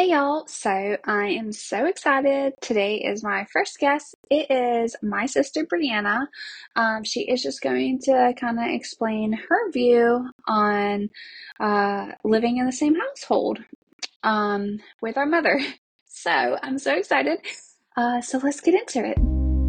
Hey y'all, so I am so excited. Today is my first guest. It is my sister Brianna. She is just going to kind of explain her view on living in the same household with our mother. So I'm so excited. So let's get into it.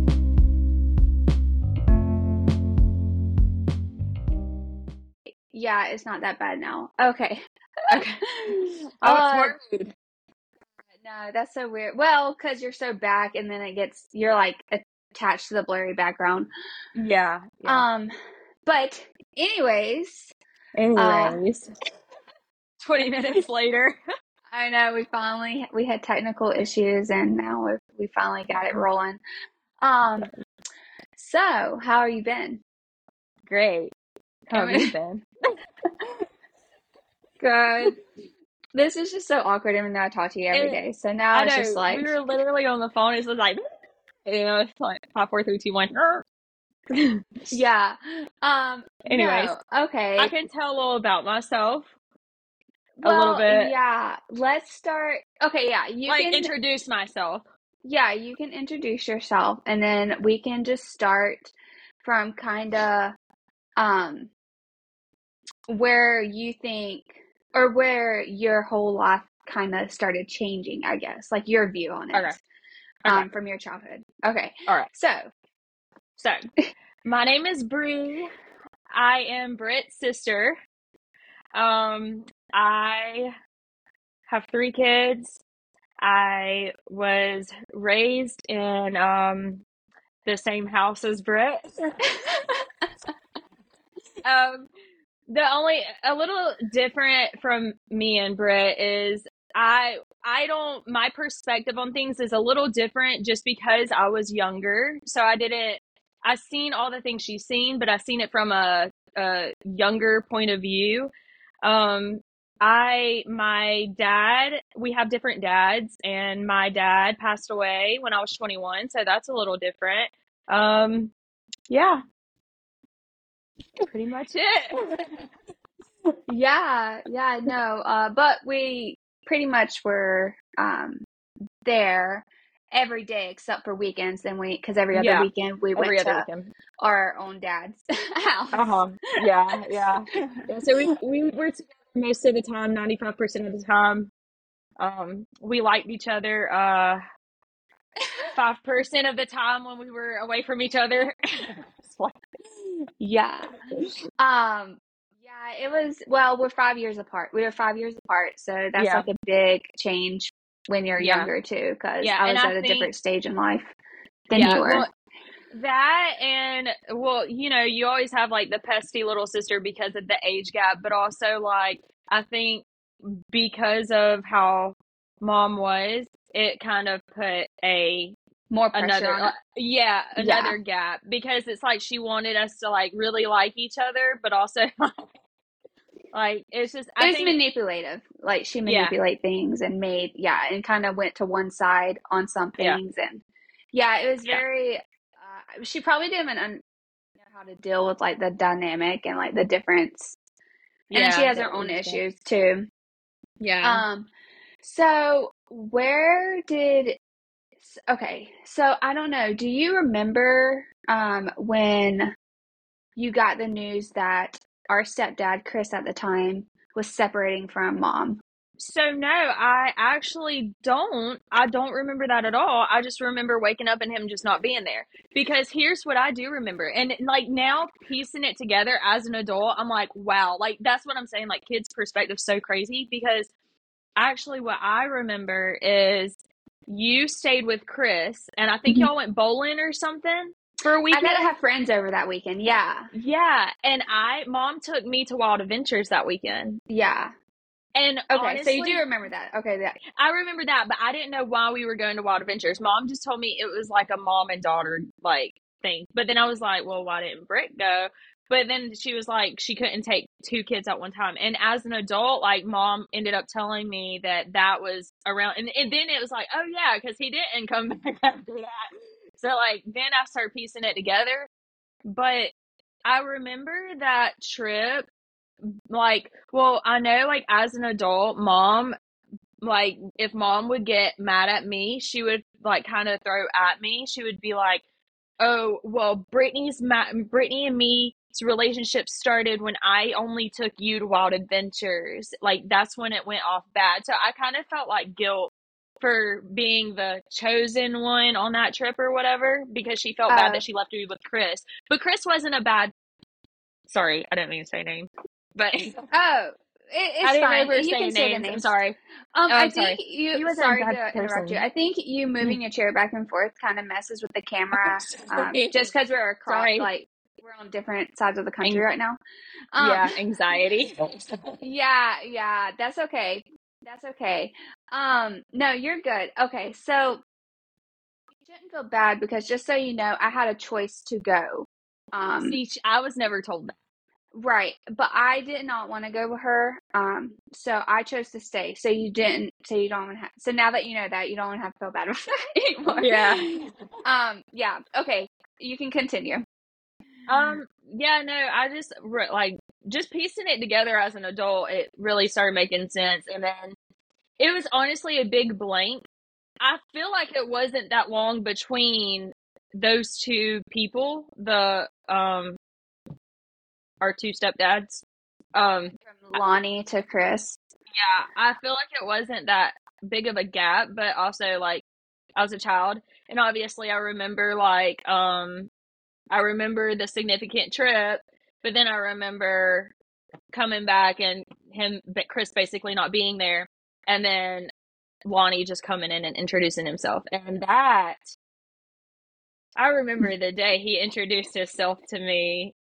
Yeah, it's not that bad now. Okay. Okay. I was Uh, worried. No, that's so weird. Well, because you're so back and then you're like attached to the blurry background. Yeah. Um, but anyways, uh, Anyways, 20 minutes later. I know we had technical issues and now we finally got it rolling. Um, so how have you been? Great. How have you Am- been? Good. This is just so awkward even though I talk to you every And day. So now I it's just know we like, were literally on the phone. It was like, it's like 5, 4, 3, 2, 1. yeah. Anyways, No. I Okay. can tell a little about myself, a little Well, bit, yeah. Let's start. Okay, like introduce myself. you can introduce yourself and then we can just start from kind of um where you think or where your whole life kind of started changing, I guess, like your view on it Okay. Okay. from your childhood. Okay. All right. So, So, my name is Bree. I am Britt's sister. I have 3 kids. I was raised in the same house as Britt. Um, the only a little different from me and Britt is I don't my perspective on things is a little different just because I was younger. So I seen all the things she's seen, but I seen it from a younger point of view. Um my dad, we have different dads, and my dad passed away when I was 21, so that's a little different. Um yeah, pretty much it. no, but we pretty much were there every day except for weekends. Then because every other Yeah, weekend we went every other to weekend. our own dad's house. Uh-huh. Yeah. Yeah, so we were together most of the time, 95% of the time. We liked each other 5% of the time when we were away from each other. Yeah. Um, yeah, it was, well, we're 5 years apart. We were 5 years apart, so that's Yeah. like a big change when you're Yeah. younger too, because Yeah, I and was I at a think different stage in life than you yeah, were. well, that and well, you always have like the pesty little sister because of the age gap, but also like I think because of how mom was, it kind of put a More pressure another on it. yeah, Yeah. another gap, because it's like she wanted us to like really like each other, but also like it's just It I was think manipulative. Like she yeah, manipulate things and and kind of went to one side on some yeah, things. And yeah, it was yeah, very, she probably didn't even know how to deal with like the dynamic and like the difference. And then she yeah, has the her own age gap. issues too. Yeah. Um, so where did, okay, so I don't know. Do you remember when you got the news that our stepdad, Chris at the time, was separating from mom? So no, I actually don't. I don't remember that at all. I just remember waking up and him just not being there. Because here's what I do remember. And like now piecing it together as an adult, I'm like, wow, like that's what I'm saying. Like kids' perspective's so crazy, because actually what I remember is you stayed with Chris, and I think Mhm. y'all went bowling or something for a I got to weekend. have friends over that weekend. Yeah. Yeah, and mom took me to Wild Adventures that weekend. Yeah. And Okay, so you do honestly, remember that. Okay, that. I remember that, but I didn't know why we were going to Wild Adventures. Mom just told me it was like a mom and daughter like thing. But then I was like, well, why didn't Britt go? But then she was like, she couldn't take 2 kids at one time. And as an adult, like mom ended up telling me that was around. And then it was like, oh yeah, because he didn't come back after that. So like then I started piecing it together. But I remember that trip, like, well, I know like as an adult, mom like if mom would get mad at me, she would like kind of throw at me. She would be like, "Oh, well, Brittany and me's relationship started when I only took you to Wild Adventures. Like that's when it went off bad." So I kind of felt like guilt for being the chosen one on that trip or whatever because she felt bad Oh, that she left me with Chris. But Chris wasn't a bad. Sorry, I didn't mean to say name, but oh, I it's didn't fine. know we were You can saying say the names. I'm names. sorry. Oh, I I'm think sorry. He wasn't a sorry bad to interrupt you. person. I think you moving your chair back and forth kind of messes with the camera. Sorry. Just because Sorry. we're on different sides of the country Ang- right now. Um, yeah, anxiety. yeah, that's okay. That's okay. No, you're good. Okay, so you shouldn't feel bad because just so you know, I had a choice to go. Um, See, I was never told that. right, but I did not want to go with her. So I chose to stay. So you didn't. So you don't have. So now that you know that, you don't have to feel bad about that anymore. Yeah. Yeah. Okay, you can continue. Yeah, no, I just like just piecing it together as an adult, it really started making sense. And then it was honestly a big blank. I feel like it wasn't that long between those two people, the our two stepdads. From Lonnie to Chris. Yeah, I feel like it wasn't that big of a gap, but also like I was a child and obviously I remember the significant trip, but then I remember coming back and Chris basically not being there and then Lonnie just coming in and introducing himself. And that I remember the day he introduced himself to me.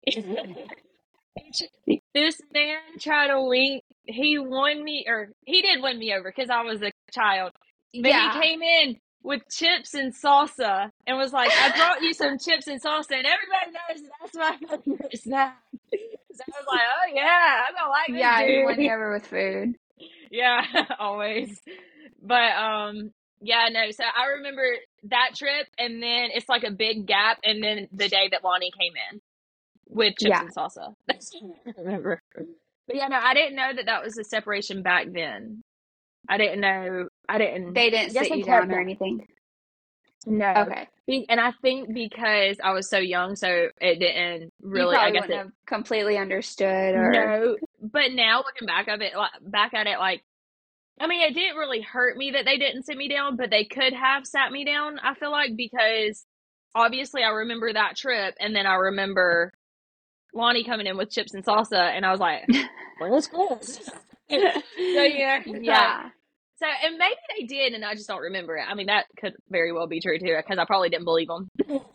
This man tried to wink. He won me, or he did win me over because I was a child. But he Yeah. came in with chips and salsa and was like, "I brought you some chips and salsa," and everybody knows that's my favorite snack. So I was like, "Oh yeah, I'm gonna like this Yeah, he won you dude." over with food. Yeah, always. But yeah, no. So I remember that trip, and then it's like a big gap, and then the day that Lonnie came in with chips Yeah. and salsa. That's what I remember. But yeah, no, I didn't know that that was a separation back then. I didn't know. I didn't. They I didn't guess sit I you kept down or that. anything. No, Okay. and I think because I was so young, so it didn't You really. I probably guess wouldn't it have completely understood or no. But now looking back at it, like I mean, it didn't really hurt me that they didn't sit me down, but they could have sat me down. I feel like because obviously I remember that trip, and then I remember Lonnie coming in with chips and salsa, and I was like, "Where's Chris?" So yeah, like yeah. so, and maybe they did, and I just don't remember it. I mean, that could very well be true too, because I probably didn't believe them.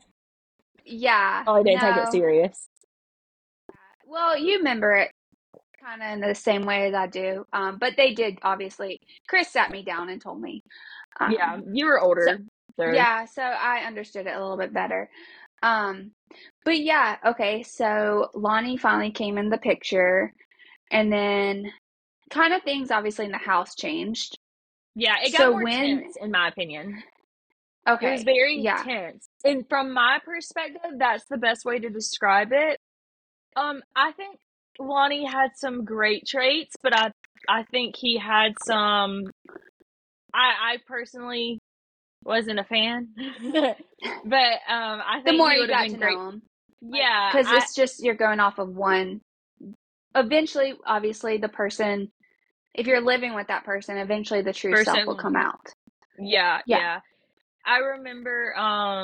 Yeah. Probably didn't take it No. serious. Well, you remember it kind of in the same way as I do. But they did obviously. Chris sat me down and told me. Yeah, you were So older, so yeah, so I understood it a little bit better. Um, but yeah, okay, so Lonnie finally came in the picture, and then kind of things obviously in the house changed. yeah, it got So more when, tense in my opinion. It was okay, very yeah, tense. And from my perspective, that's the best way to describe it. I think Lonnie had some great traits, but I think he had some I personally wasn't a fan. But I the think more he you would have got been to great. know him, like, Yeah, because I it's just you're going off of one. Eventually, obviously, the person, if you're living with that person, eventually the true self will come person out. yeah, Yeah, yeah. I remember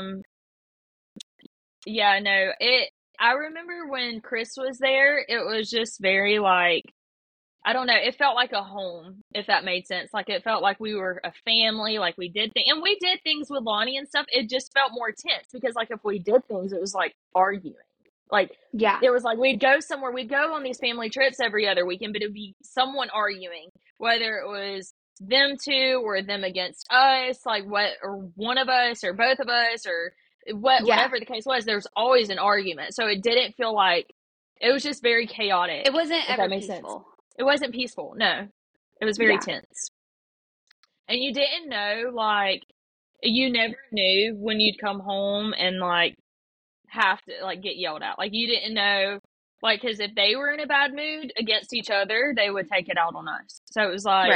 yeah, no, it I remember when Chris was there, it was just very like I don't know, it felt like a home, if that made sense. Like it felt like we were a family, like we did things and we did things with Lonnie and stuff. It just felt more tense because like if we did things, it was like arguing. Like yeah, it was like we'd go somewhere, we'd go on these family trips every other weekend, but it'd be someone arguing, whether it was them two or them against us, like what or one of us or both of us or yeah. whatever the case was, there's always an argument. So it didn't feel like it was just very It chaotic, wasn't if ever that makes sense. peaceful. It wasn't peaceful. No, it was very Yeah. tense. And you didn't know, like, you never knew when you'd come home and, like, have to, like, get yelled at. Like, you didn't know, like, because if they were in a bad mood against each other, they would take it out on us. So it was like, Right.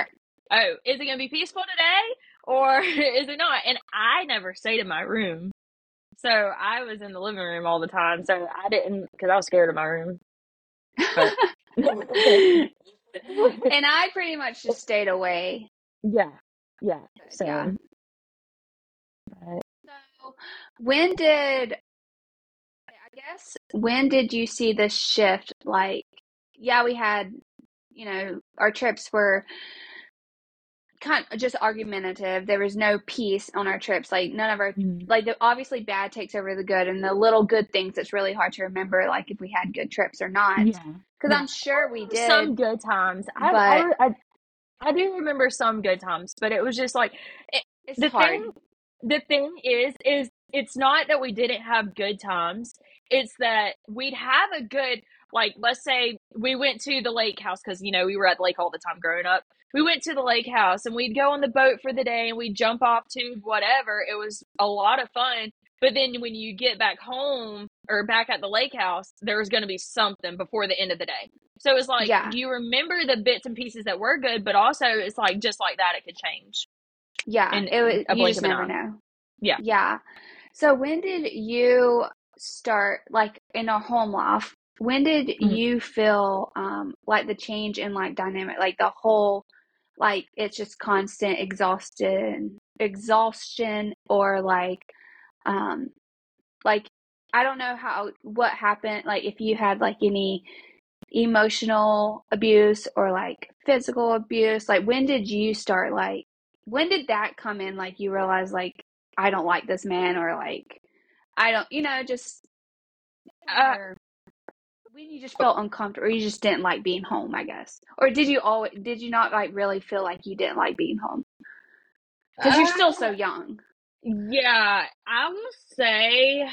oh, is it going to be peaceful today or is it not? And I never stayed in my room. So I was in the living room all the time. So I didn't, because I was scared of my room. But And I pretty much just stayed away. yeah, yeah, Yeah. same. But, So when did, I guess, when did you see the shift? Like, yeah, we had, our trips were kind of just argumentative. There was no peace on our trips. Like none of our mm, like obviously bad takes over the good, and the little good things it's really hard to remember like if we had good trips or not. yeah, Because yeah. I'm sure we Some did, good times. but I do remember some good times, but it was just like it, it's the hard. thing. The thing is it's not that we didn't have good times. It's that we'd have a good, like, let's say we went to the lake house because we were at the lake all the time growing up. We went to the lake house and we'd go on the boat for the day and we'd jump off to whatever. It was a lot of fun. But then when you get back home or back at the lake house, there was going to be something before the end of the day. So it's like Yeah, you remember the bits and pieces that were good, but also it's like just like that, it could change yeah. in It was, a you blink just of an never eye. know. Yeah. Yeah. So when did you start like in a home life? When did Mm. you feel like the change in like dynamic, like the whole like it's just constant exhaustion or um like I don't know what happened, like if you had like any emotional abuse or like physical abuse, like when did you start, like when did that come in, like you realize like I don't like this man, or like I don't, just Uh, or when you just felt uncomfortable or you just didn't like being home, I guess. Or did you not like really feel like you didn't like being home? Because you're still so uh, young. yeah, I will say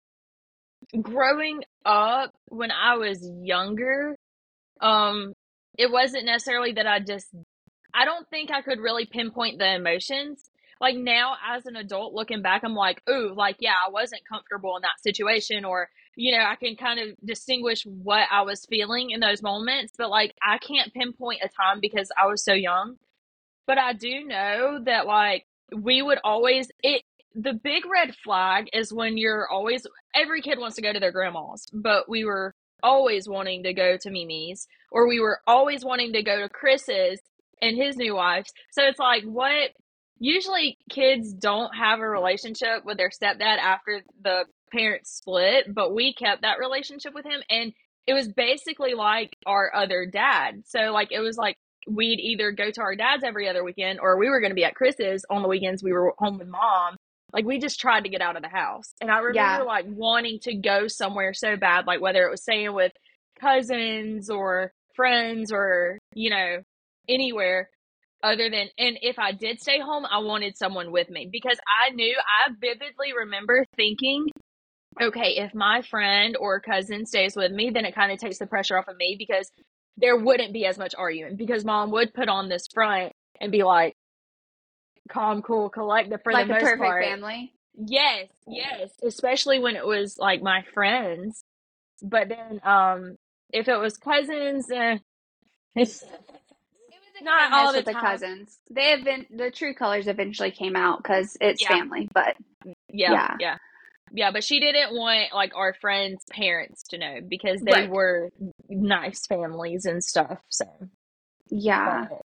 growing up when I was younger, um, it wasn't necessarily that I don't think I could really pinpoint the emotions. Like now as an adult looking back, I'm like, ooh, like, yeah, I wasn't comfortable in that situation, or, I can kind of distinguish what I was feeling in those moments, but like, I can't pinpoint a time because I was so young. But I do know that like we would always it the big red flag is when you're always every kid wants to go to their grandma's, but we were always wanting to go to Mimi's, or we were always wanting to go to Chris's and his new wife's. So it's like what usually kids don't have a relationship with their stepdad after the parents split, but we kept that relationship with him, and it was basically like our other dad. So like it was like we'd either go to our dad's every other weekend or we were going to be at Chris's on the weekends. We were home with mom. Like we just tried to get out of the house. And I remember Yeah. like wanting to go somewhere so bad, like whether it was staying with cousins or friends or, anywhere other than, and if I did stay home, I wanted someone with me because I vividly remember thinking, okay, if my friend or cousin stays with me, then it kind of takes the pressure off of me because there wouldn't be as much arguing because mom would put on this front and be like calm, cool, collected for the Like the most perfect part. family. Yes, yes, especially when it was like my friends. But then if it was cousins, it's It was a hit or not all miss the with the time. cousins. They have been the true colors eventually came out because it's Yeah, family, but yeah, yeah. yeah. Yeah, but she didn't want like our friends' parents to know because they Right. were nice families and stuff. So, Yeah. but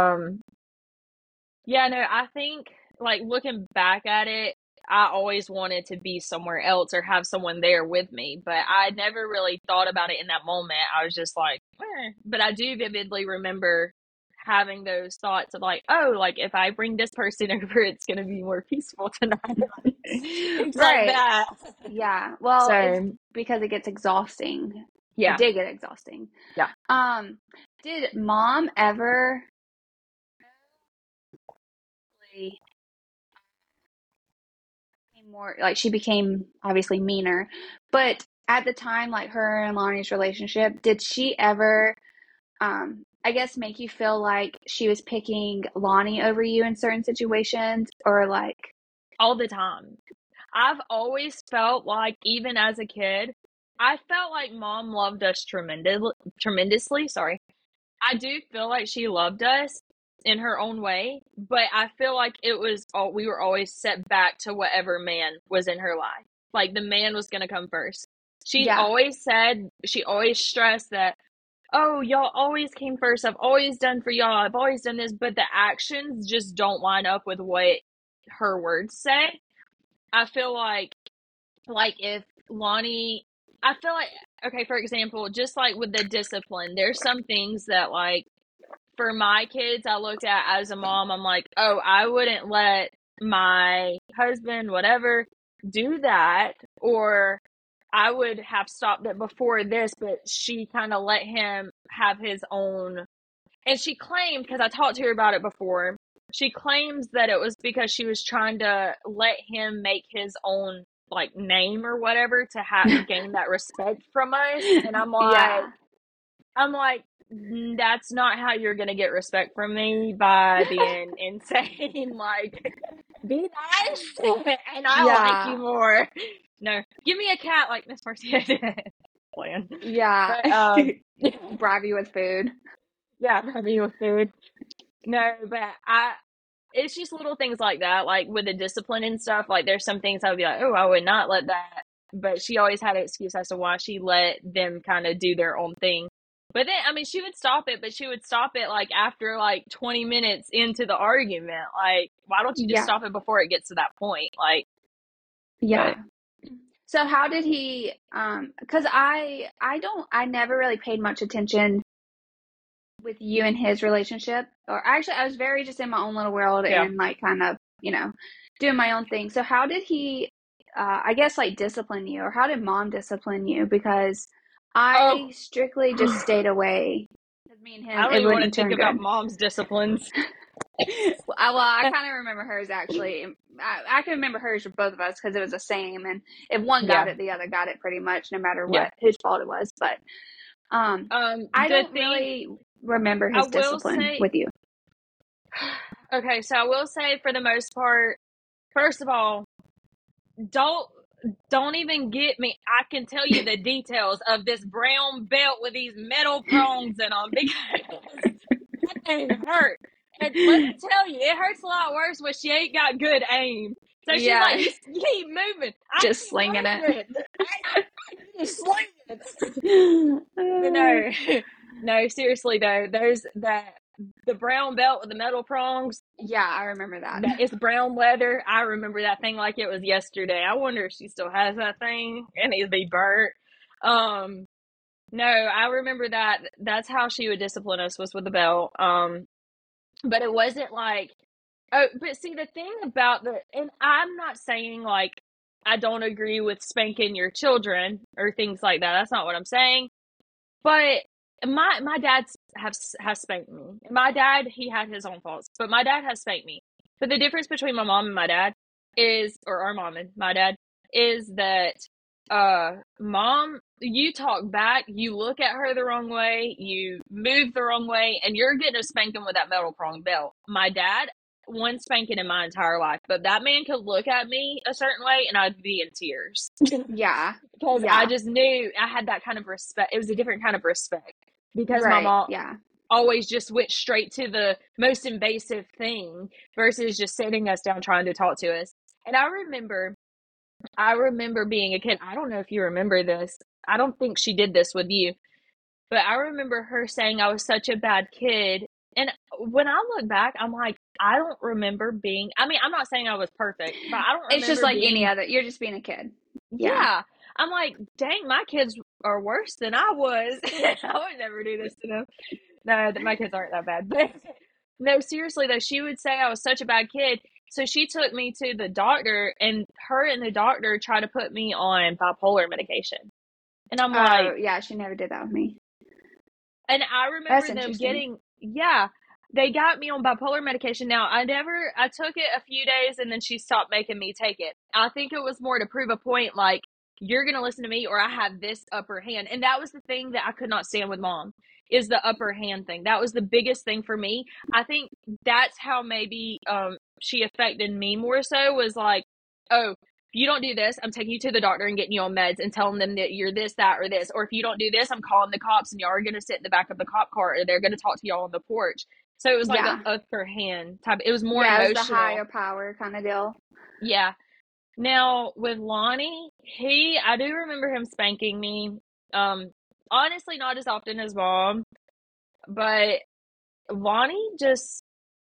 yeah, no, I think like looking back at it, I always wanted to be somewhere else or have someone there with me, but I never really thought about it in that moment. I was just like, But I do vividly remember having those thoughts of like, oh, like if I bring this person over, it's going to be more peaceful tonight. Things like Right. that. Yeah. Well, it's So, because it gets exhausting. It yeah, did get exhausting. yeah. Um, did mom ever really became more like she became obviously meaner, but at the time, like her and Lonnie's relationship, did she ever I guess make you feel like she was picking Lonnie over you in certain situations, or like All the time. I've always felt like, even as a kid, I felt like mom loved us tremendously. Sorry. I do feel like she loved us, in her own way, but I feel like it was all, we were always set back to whatever man was in her life. Like the man was going to come first. Yeah. She always stressed that, oh, y'all always came first. I've always done for y'all. I've always done this, but the actions just don't line up with what her words say. I feel like if Lonnie, I feel like, okay, for example, just like with the discipline, there's some things that like for my kids, I looked at as a mom, I'm like, oh, I wouldn't let my husband, whatever, do that. Or I would have stopped it before this, but she kind of let him have his own. And she claimed, because I talked to her about it before, she claims that it was because she was trying to let him make his own like name or whatever to have gain that respect from us. And Yeah. I'm like, that's not how you're gonna get respect from me by being insane. Like, be nice, and I'll like you Yeah. more. No, give me a cat like Miss Marcia did. Plan, Yeah. but Bribe you with food. yeah, maybe with food. No, but it's just little things like that, like with the discipline and stuff. Like, there's some things I would be like, oh, I would not let that. But she always had an excuse as to why she let them kind of do their own thing. But then, I mean, she would stop it, but she would stop it like after like 20 minutes into the argument. Like, why don't you just Yeah. stop it before it gets to that point? Like, Yeah. but So how did he cuz I never really paid much attention with you and his relationship, or actually I was very just in my own little world yeah. and like kind of, doing my own thing. So how did he I guess like discipline you, or how did mom discipline you? Because Oh, I strictly just stayed away because me and I him, don't it even want to wouldn't think turn about good. mom's disciplines. I kind of remember hers actually. I can remember hers for both of us because it was the same, and if one got Yeah. it, the other got it pretty much, no matter Yeah. what whose fault it was. But I The don't thing really remember I his will discipline say, with you. okay, so I will say for the most part, first of all, don't don't even get me. I can tell you the details of this brown belt with these metal prongs in them because that thing hurt. And let me tell you, it hurts a lot worse when she ain't got good aim. So she's like, Yeah, you keep moving. I just keep slinging it. moving. I keep slinging. But no, no, seriously though, there's that the brown belt with the metal prongs. Yeah, I remember that. That it's brown leather. I remember that thing like it was yesterday. I wonder if she still has that thing. It needs to be burnt. Um, no, I remember that. That's how she would discipline us, was with the belt. But it wasn't like, oh, but see the thing about and I'm not saying like I don't agree with spanking your children or things like that. That's not what I'm saying. But my dad has spanked me. My dad, he had his own faults, but my dad has spanked me. But the difference between my mom and my dad is, or our mom and my dad, is that mom, you talk back, you look at her the wrong way, you move the wrong way, and you're getting a spanking with that metal prong belt. My dad, one spanking in my entire life, but that man could look at me a certain way and I'd be in tears. Yeah, Because I yeah, just knew I had that kind of respect. It was a different kind of respect because my right, mom yeah, always just went straight to the most invasive thing versus just sitting us down trying to talk to us. And I remember being a kid. I don't know if you remember this. I don't think she did this with you, but I remember her saying I was such a bad kid. And when I look back, I'm like, I don't remember being, I mean, I'm not saying I was perfect, but I don't it's just remember like any being, other. You're just being a kid. Yeah, yeah. I'm like, dang, my kids are worse than I was. I would never do this to them. No, my kids aren't that bad. But no, seriously though, she would say I was such a bad kid. So she took me to the doctor, and her and the doctor tried to put me on bipolar medication. And I'm oh like, yeah, she never did that with me. and I That's remember them interesting. getting, yeah, they got me on bipolar medication. Now, I took it a few days and then she stopped making me take it. I think it was more to prove a point, like, you're going to listen to me or I have this upper hand. And that was the thing that I could not stand with mom, is the upper hand thing. That was the biggest thing for me. I think that's how maybe she affected me more so, was like, oh, if you don't do this, I'm taking you to the doctor and getting you on meds and telling them that you're this, that, or this. Or if you don't do this, I'm calling the cops and y'all are going to sit in the back of the cop car or they're going to talk to y'all on the porch. So it was like a Yeah. upper hand type. It was more Yeah, it was the emotional. higher power kind of deal. Yeah. Now with Lonnie, I do remember him spanking me. Um, Honestly, not as often as mom, but Lonnie just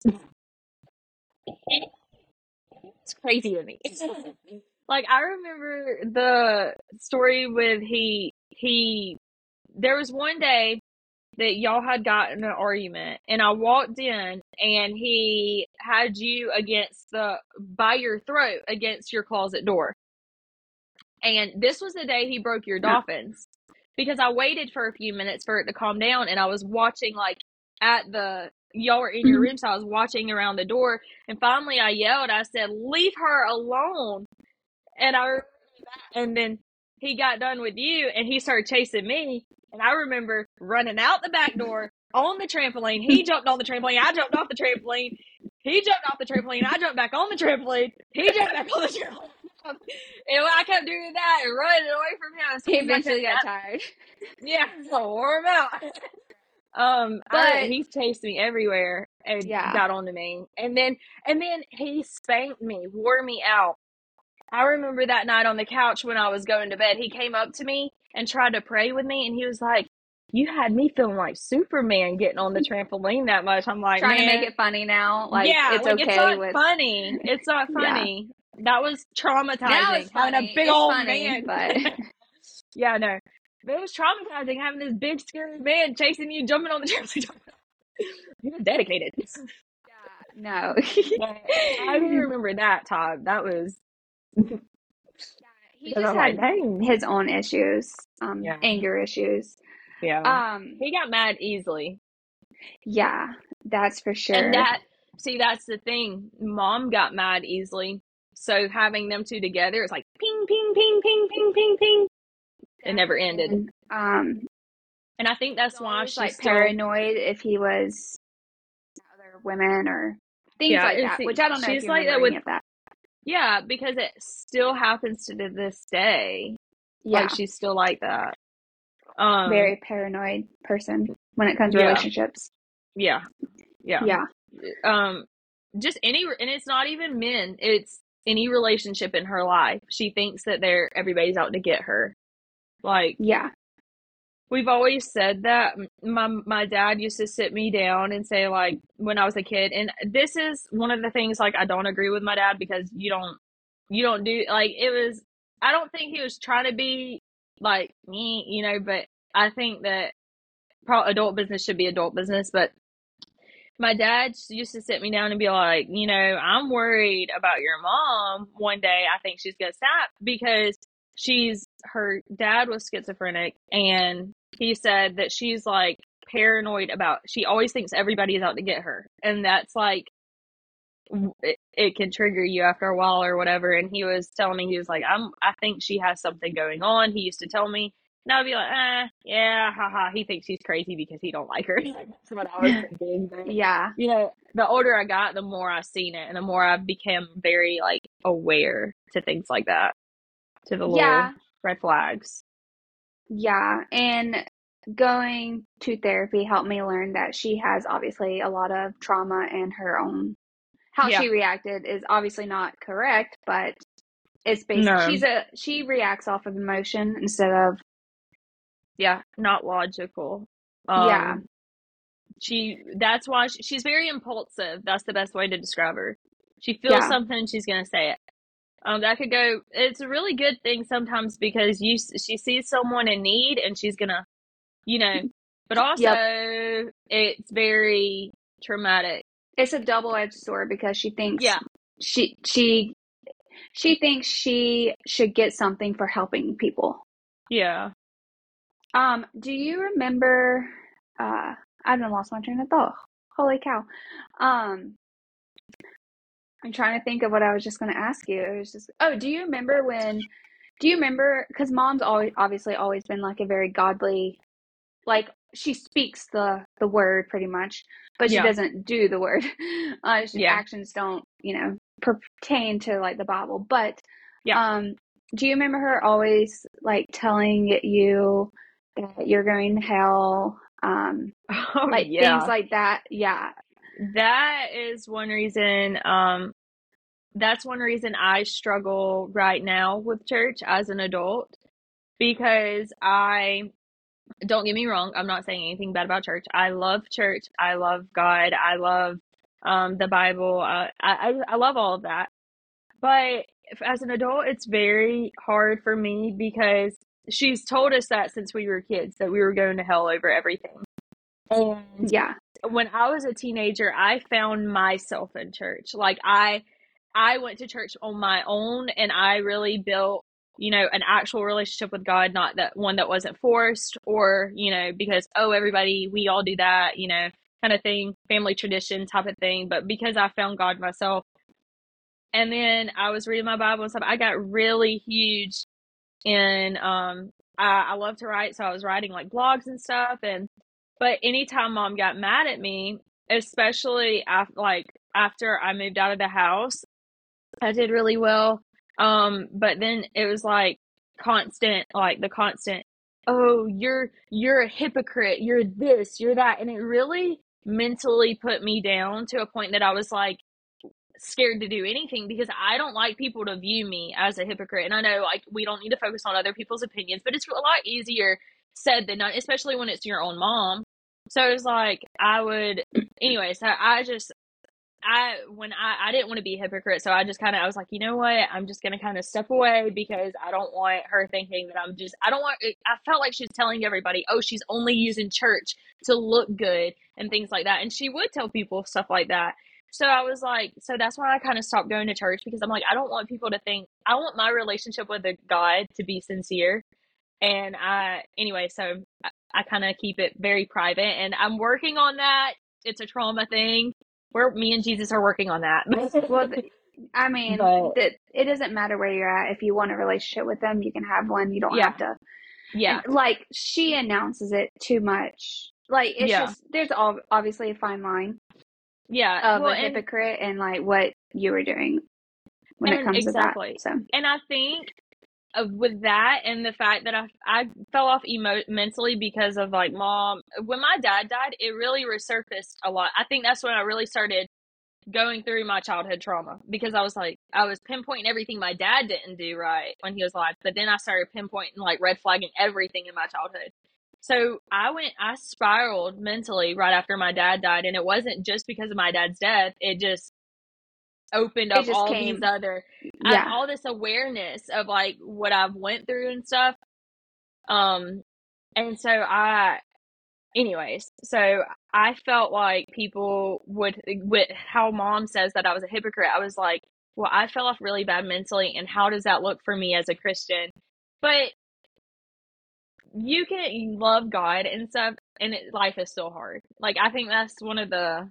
it's crazy to me. Like I remember the story with he there was one day that y'all had gotten an argument and I walked in and he had you against the by your throat against your closet door. And this was the day he broke your No. dolphins because I waited for a few minutes for it to calm down and I was watching like at the y'all were in your Mhm. room, so I was watching around the door and finally I yelled, I said, "Leave her alone." And and then he got done with you and he started chasing me. And I remember running out the back door on the trampoline. He jumped on the trampoline. I jumped off the trampoline. He jumped off the trampoline. I jumped back on the trampoline. He jumped back on the trampoline. And I kept doing that and running away from him as He soon as I could. eventually got tired. Yeah, so wore him out. But He chased me everywhere and yeah. got onto me. And then he spanked me, wore me out. I remember that night on the couch when I was going to bed, he came up to me and tried to pray with me, and he was like, "You had me feeling like Superman getting on the trampoline that much." I'm like, Trying to make man, it funny now. Like yeah, it's like it's okay not with funny. It's not yeah. funny. That was Now traumatizing. it's Having a funny. big It's old funny, man. but Yeah, no. But it was traumatizing having this big scary man chasing you, jumping on the trampoline. He was dedicated. yeah, no. But I do remember that time. That was He because just I'm like, had dang. his own issues, Yeah. anger issues. Yeah. Um, He got mad easily. yeah, that's for And sure. that's the thing. Mom got mad easily. So having them two together, it's like ping, ping, ping, ping, ping, ping, ping. It never ended. And And I think he was that's why always she's like still, paranoid if he was other women or things yeah, like that, which I don't know if she's you like remember that with, any of that. yeah, because it still happens to this day. Like Yeah, she's still like that. Um, very paranoid person when it comes to yeah, relationships. yeah, yeah. Yeah, Um, just and it's not even men, it's any relationship in her life. She thinks that everybody's out to get her. Like, yeah, we've always said that. My dad used to sit me down and say, like, when I was a kid, and this is one of the things, like, I don't agree with my dad because you don't do, like, it was, I don't think he was trying to be like me, but I think that adult business should be adult business. But my dad used to sit me down and be like, I'm worried about your mom one day. I think she's going to snap because her dad was schizophrenic, and he said that she's like paranoid she always thinks everybody is out to get her. And that's like, it can trigger you after a while or whatever. And he was telling me, he was like, I think she has something going on. He used to tell me, and I'd be like, yeah, haha. He thinks she's crazy because he don't like her. That's what I was thinking. But, yeah, the older I got, the more I've seen it, and the more I've become very like aware to things like that, to the little yeah, red flags. yeah. And going to therapy helped me learn that she has obviously a lot of trauma and her own how Yeah. she reacted is obviously not correct, but it's based No. she reacts off of emotion instead of Yeah. Not logical. yeah, Um, that's why she's very impulsive. That's the best way to describe her. She feels yeah, something, she's going to say it. That could go, it's a really good thing sometimes because she sees someone in need and she's going to, but also yep. it's very traumatic. It's a double-edged sword because she thinks Yeah. she she she thinks she should get something for helping people. Yeah. Do you remember I haven't lost my train of thought. Holy cow. Um, I'm trying to think of what I was just going to ask you. It was just, oh, do you remember, because mom's always, obviously always been like a very godly, like she speaks the word pretty much, but she Yeah. doesn't do the word. Yeah. Actions don't, pertain to like the Bible. But Yeah. um, do you remember her always like telling you that you're going to hell? Oh, Like things yeah. like that. Yeah. that is one reason, that's one reason I struggle right now with church as an adult, because don't get me wrong, I'm not saying anything bad about church. I love church. I love God. I love the Bible. I love all of that. But as an adult, it's very hard for me because she's told us that since we were kids, that we were going to hell over everything. And Yeah. when I was a teenager, I found myself in church. Like I went to church on my own, and I really built, an actual relationship with God, not that one that wasn't forced or, because, oh, everybody, we all do that, kind of thing, family tradition type of thing. But because I found God myself, and then I was reading my Bible and stuff, I got really huge in, I love to write. So I was writing like blogs and stuff. But anytime mom got mad at me, especially after I moved out of the house, I did really well. But then it was like the constant, oh, you're a hypocrite, you're this, you're that. And it really mentally put me down to a point that I was like scared to do anything, because I don't like people to view me as a hypocrite. And I know, like, we don't need to focus on other people's opinions, but it's a lot easier said than done, especially when it's your own mom. So it was like, anyway, so when I didn't want to be a hypocrite, so I was like, you know what, I'm just gonna kind of step away, because I don't want her thinking that I felt like she was telling everybody, oh, she's only using church to look good and things like that, and she would tell people stuff like that. So I was like, so that's why I kind of stopped going to church, because I'm like, I don't want people to think, I want my relationship with the God to be sincere. And anyway, so I kind of keep it very private, and I'm working on that. It's a trauma thing. Me and Jesus are working on that. Well, I mean, But it doesn't matter where you're at. If you want a relationship with them, you can have one. You don't yeah, have to. yeah, And, like, she announces it too much. Like, it's yeah, just, there's obviously a fine line yeah. of Well, a hypocrite and, like, what you were doing when it and comes to that. exactly. So, And I think with that, and the fact that I fell off mentally because of, like, mom, when my dad died, it really resurfaced a lot. I think that's when I really started going through my childhood trauma, because I was pinpointing everything my dad didn't do right when he was alive, but then I started pinpointing, like, red flagging everything in my childhood. So I spiraled mentally right after my dad died, and it wasn't just because of my dad's death. It just opened it up just all these came. other, Yeah. all this awareness of, like, what I've went through and stuff. And so anyways, so I felt like people with how mom says that I was a hypocrite, I was like, well, I fell off really bad mentally, and how does that look for me as a Christian? But you can love God and stuff, and life is still hard. Like, I think that's one of the,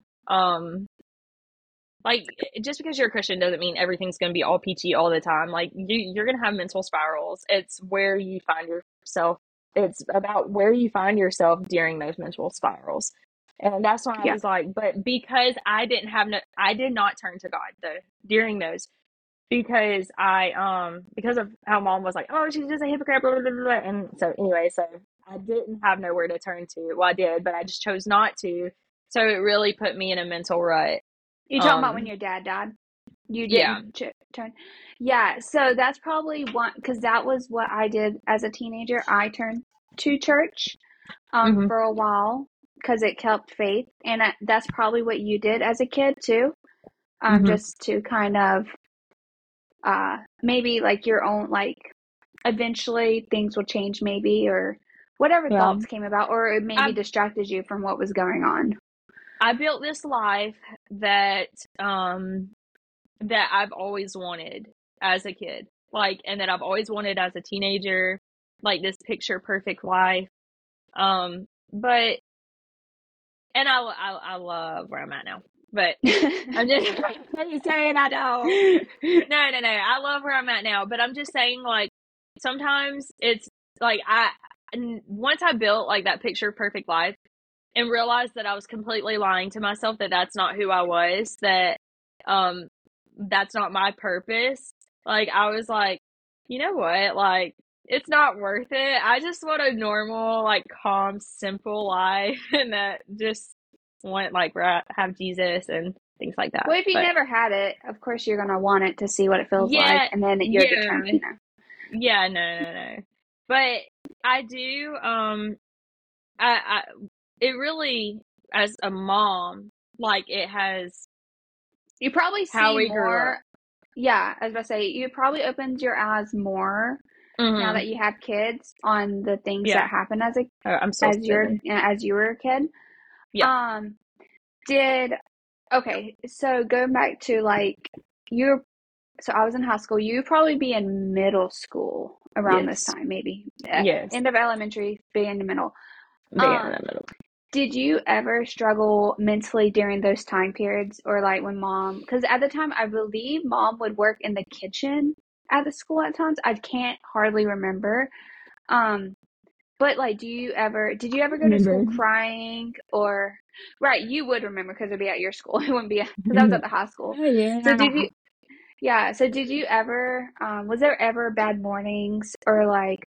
like, just because you're a Christian doesn't mean everything's going to be all peachy all the time. Like, you're going to have mental spirals. It's where you find yourself. It's about where you find yourself during those mental spirals. And that's why I Yeah. was like, but because I did not turn to God though during those, because because of how mom was like, oh, she's just a hypocrite, blah, blah, blah, blah. And so anyway, so I didn't have nowhere to turn to. Well, I did, but I just chose not to. So it really put me in a mental rut. You talking about when your dad died? You Yeah. didn't turn. Yeah. So that's probably one, because that was what I did as a teenager. I turned to church Hmm. for a while because it kept faith. And that's probably what you did as a kid too. Hmm. Just to kind of maybe like your own, like, eventually things will change maybe, or whatever Yeah. thoughts came about, or it maybe I distracted you from what was going on. I built this life that that I've always wanted as a kid. Like, and that I've always wanted as a teenager, like this picture perfect life. But and I love where I'm at now. But I'm just saying I don't. No, I love where I'm at now, but I'm just saying, like, sometimes it's like once I built, like, that picture perfect life and realized that I was completely lying to myself, that that's not who I was, that um that's not my purpose. Like, I was like, you know what? Like, it's not worth it. I just want a normal, like, calm, simple life and that just want like have Jesus and things like that. Well, if you But never had it, of course you're gonna want it to see what it feels like, yeah, and then you're yeah, determined, you know. yeah, no. But I do, I it really, as a mom, like it has You probably how see we grew more. up. Yeah, I was about to say, you probably opened your eyes more now Hmm. that you have kids on the things Yeah. that happen Oh, I'm still spinning. as you were a kid. Yeah. Um, did okay, so going back to like you so I was in high school, you'd probably be in middle school around this Yes. time, maybe. Yes. End of elementary, beginning the middle. Began in Um, the middle. did you ever struggle mentally during those time periods or like when mom, because at the time I believe mom would work in the kitchen at the school at times. I can't hardly remember. Um, but like, did you ever go to school Remember. crying or, right, you would remember because it'd be at your school. It wouldn't be, because I was at the high school. Oh So yeah. did you ever, was there ever bad mornings or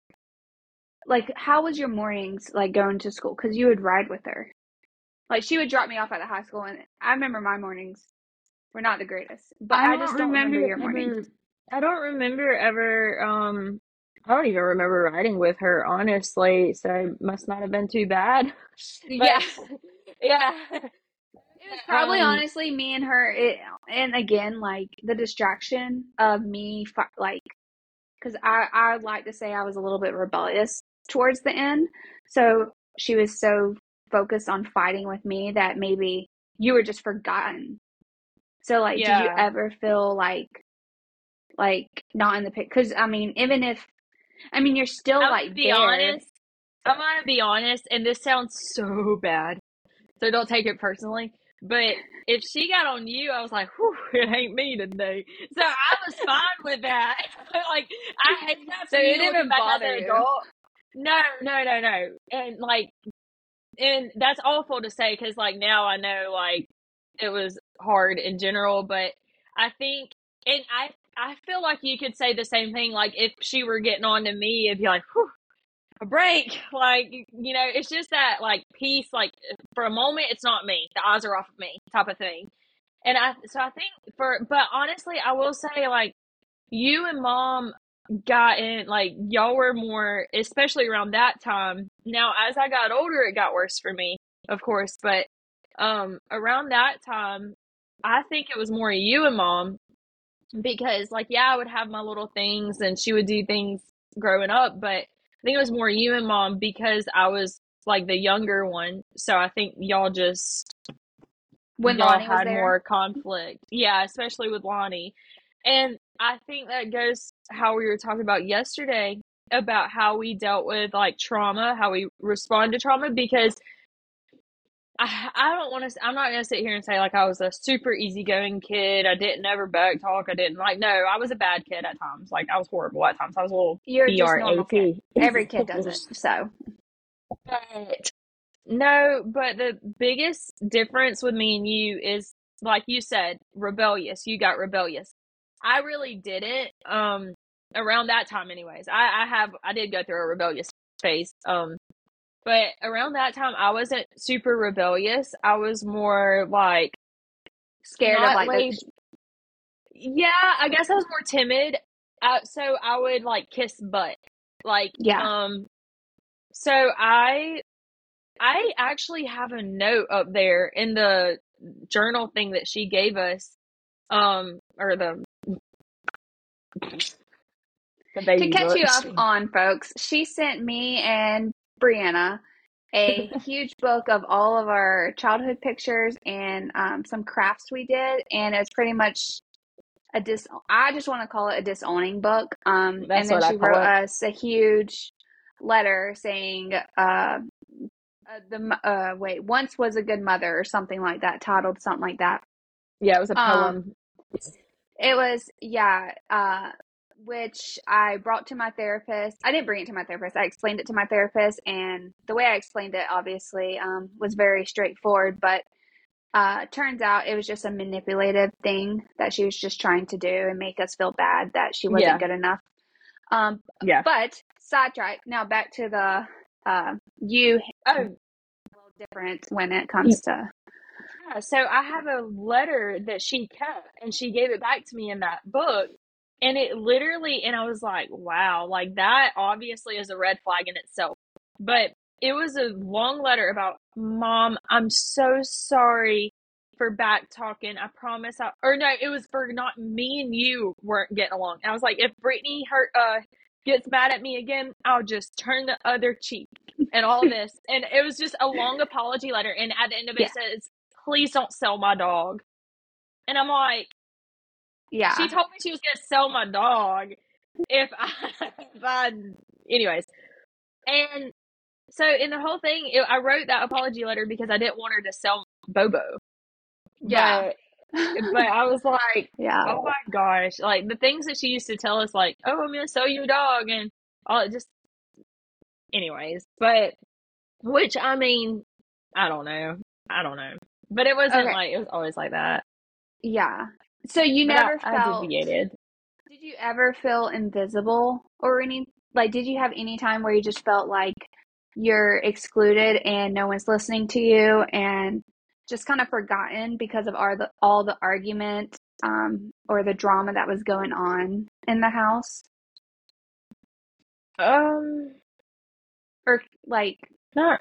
like, how was your mornings like going to school? Because you would ride with her. Like she would drop me off at the high school, and I remember my mornings were not the greatest, but I I don't just don't remember remember your mornings. ever. I don't remember ever. I don't even remember riding with her, honestly. So it must not have been too bad. Yeah, But yeah. it was probably Um. honestly me and her. And again, like the distraction of me, like because I like to say I was a little bit rebellious towards the end, so she was so focused on fighting with me that maybe you were just forgotten. So like, did you Yeah. ever feel like not in the pic? Because I mean, even if I mean you're still I'm gonna like be there. honest. I'm gonna be honest, and this sounds so bad, so don't take it personally. But if she got on you, I was like, whew, it ain't me today. So I was fine with that. Like, I hate that So for it me didn't looking even back as bother an you. adult. No. And like, and that's awful to say because like now I know like it was hard in general, but I think, and I feel like you could say the same thing. Like if she were getting on to me, it'd be like, whew, a break. Like, you know, it's just that like peace, like for a moment, it's not me. The eyes are off of me type of thing. And I think but honestly, I will say like you and mom got in, like y'all were more, especially around that time. Now, as I got older, it got worse for me, of course, but, around that time, I think it was more you and mom because like yeah I would have my little things and she would do things growing up, but I think it was more you and mom because I was like the younger one, so I think When y'all Lonnie was had there. more conflict, yeah, especially with Lonnie. And I think that goes how we were talking about yesterday about how we dealt with like trauma, how we respond to trauma, because I don't want to. I'm not gonna sit here and say like I was a super easygoing kid. I didn't ever back talk. I didn't like. No, I was a bad kid at times. Like I was horrible at times. I was a little You're just normal kid. brat. Every kid does it. So But no, but the biggest difference with me and you is like you said, rebellious. You got rebellious. I really didn't. Around that time, anyways. I did go through a rebellious phase. But around that time, I wasn't super rebellious. I was more like scared of not like the laid. Yeah, I guess I was more timid. So I would like kiss butt. Like, yeah. so I actually have a note up there in the journal thing that she gave us. Or the To baby catch book. you up on, folks, she sent me and Brianna a huge book of all of our childhood pictures and some crafts we did, and it's pretty much I just want to call it a disowning book. And That's then what I she wrote call it. us a huge letter saying, wait, once was a good mother or something like that, titled something like that. Yeah, it was a Um, poem. it was, yeah, which I brought to my therapist. I didn't bring it to my therapist. I explained it to my therapist, and the way I explained it, obviously, was very straightforward, but turns out it was just a manipulative thing that she was just trying to do and make us feel bad that she wasn't Yeah, good enough. Um, yeah. but sidetrack. Now back to the you Oh, a little different when it comes to. Yeah, so I have a letter that she kept and she gave it back to me in that book. And it literally, and I was like, wow, like that obviously is a red flag in itself. But it was a long letter about, Mom, I'm so sorry for back talking. I promise or no, it was for not me and you weren't getting along. And I was like, if Brittany gets mad at me again, I'll just turn the other cheek and all this. And it was just a long apology letter. And at the end of it, Yeah. it says, please don't sell my dog. And I'm like, she Yeah. told me she was going to sell my dog if I, anyways. And so in the whole thing, I wrote that apology letter because I didn't want her to sell Bobo. Yeah. But I was like, Yeah. oh my gosh, like the things that she used to tell us, like, oh, I'm going to sell you a dog and all just, anyways. But, which, I mean, I don't know. But it wasn't Okay. like, it was always like that. Yeah. So you But never I felt, deviated. did you ever feel invisible or like, did you have any time where you just felt like you're excluded and no one's listening to you and just kind of forgotten because of all the argument, or the drama that was going on in the house? Um, Or like, not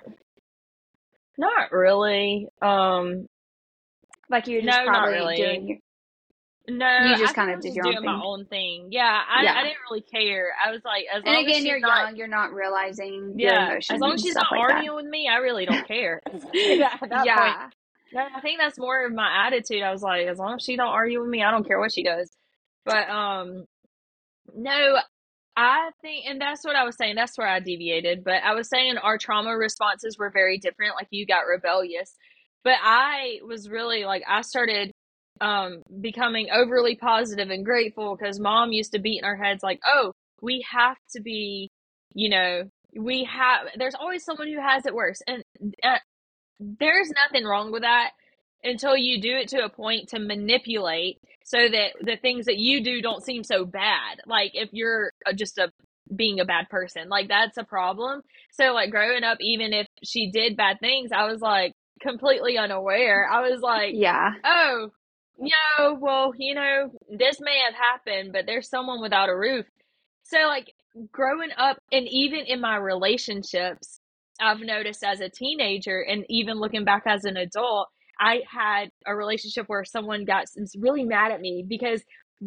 really. like you were just No, not probably really. No, you I just think kind I of was did just your own doing my thing. own thing. Yeah, I Yeah. didn't really care. I was like, as And long as again, she's you're not, young, you're not realizing your yeah, as emotions long as and she's stuff not like that. arguing with me, I really don't care. At that point, Yeah. no, I think that's more of my attitude. I was like, as long as she don't argue with me, I don't care what she does. But no, I think, and that's what I was saying. That's where I deviated. But I was saying our trauma responses were very different. Like you got rebellious, but I was really like, I started becoming overly positive and grateful because Mom used to beat in our heads like, oh, we have to be, you know, there's always someone who has it worse. And uh, there's nothing wrong with that until you do it to a point to manipulate so that the things that you do don't seem so bad. Like if you're just being a bad person, like that's a problem. So like growing up, even if she did bad things, I was like completely unaware. I was like, Yeah. oh, no, well, this may have happened, but there's someone without a roof. So like growing up and even in my relationships, I've noticed as a teenager and even looking back as an adult, I had a relationship where someone got really mad at me because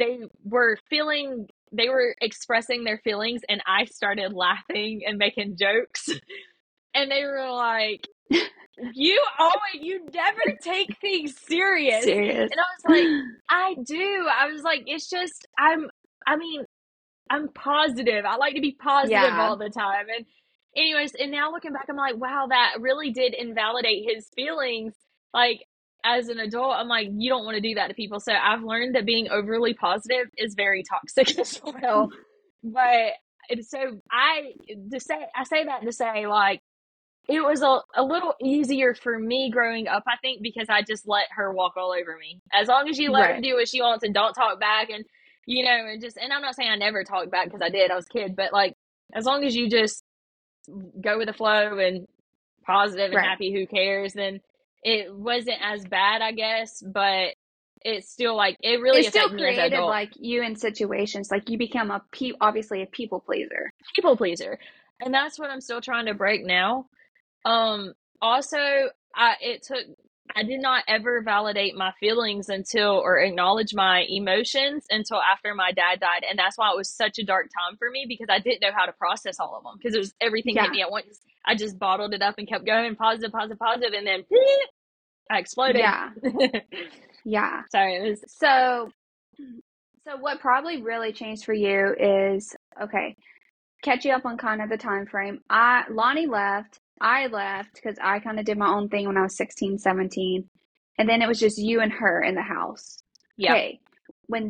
they were expressing their feelings and I started laughing and making jokes. And they were like, you never take things serious. Serious. And I was like, I do. I was like, it's just, I mean, I'm positive. I like to be positive Yeah. all the time. And anyways, and now looking back, I'm like, wow, that really did invalidate his feelings. Like as an adult, I'm like, you don't want to do that to people. So I've learned that being overly positive is very toxic as well. But so I say that to say like it was a little easier for me growing up, I think, because I just let her walk all over me. As long as you let her Right. do what she wants and don't talk back and, and I'm not saying I never talked back because I did, I was a kid, but like, as long as you just go with the flow and positive and Right. happy, who cares, then it wasn't as bad, I guess, but it's still like, it really It still affected me as an created adult. like you in situations like you become obviously a people pleaser. People pleaser. And that's what I'm still trying to break now. Also, I did not ever validate my feelings or acknowledge my emotions until after my dad died. And that's why it was such a dark time for me because I didn't know how to process all of them because it was everything hit Yeah. me at once. I just bottled it up and kept going positive, positive, positive. And then I exploded. Yeah. Yeah. Sorry, it was, So what probably really changed for you is, okay, catch you up on kind of the time frame. Lonnie left. I left because I kind of did my own thing when I was 16, 17. And then it was just you and her in the house. yeah. Okay. When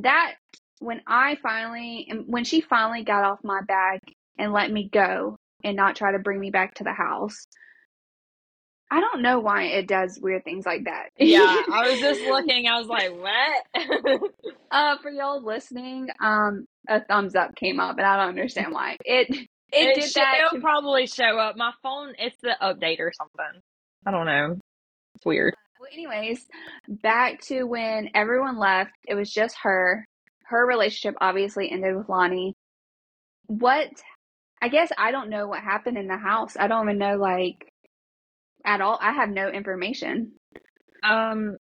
she finally got off my back and let me go and not try to bring me back to the house, I don't know why it does weird things like that. Yeah. I was just looking, I was like, what? For y'all listening, a thumbs up came up, and I don't understand why. It did that It'll to probably show up. My phone, it's the update or something. I don't know. It's weird. Well, anyways, back to when everyone left, it was just her. Her relationship obviously ended with Lonnie. What, I guess I don't know what happened in the house. I don't even know, like, at all. I have no information. Um,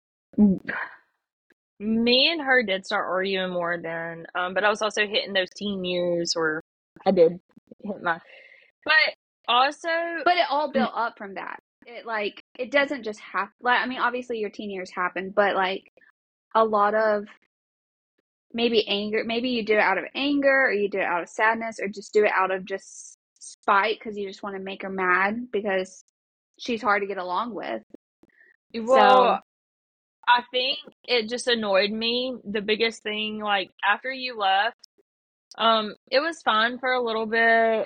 Me and her did start arguing more then, but I was also hitting those teen years where I did hit my, but also, But it all built up from that. It, like, it doesn't just happen. Like, I mean, obviously your teen years happen, but like a lot of maybe anger, maybe you do it out of anger or you do it out of sadness or just do it out of just spite because you just want to make her mad because she's hard to get along with. well, So I think it just annoyed me. The biggest thing, like after you left, it was fine for a little bit.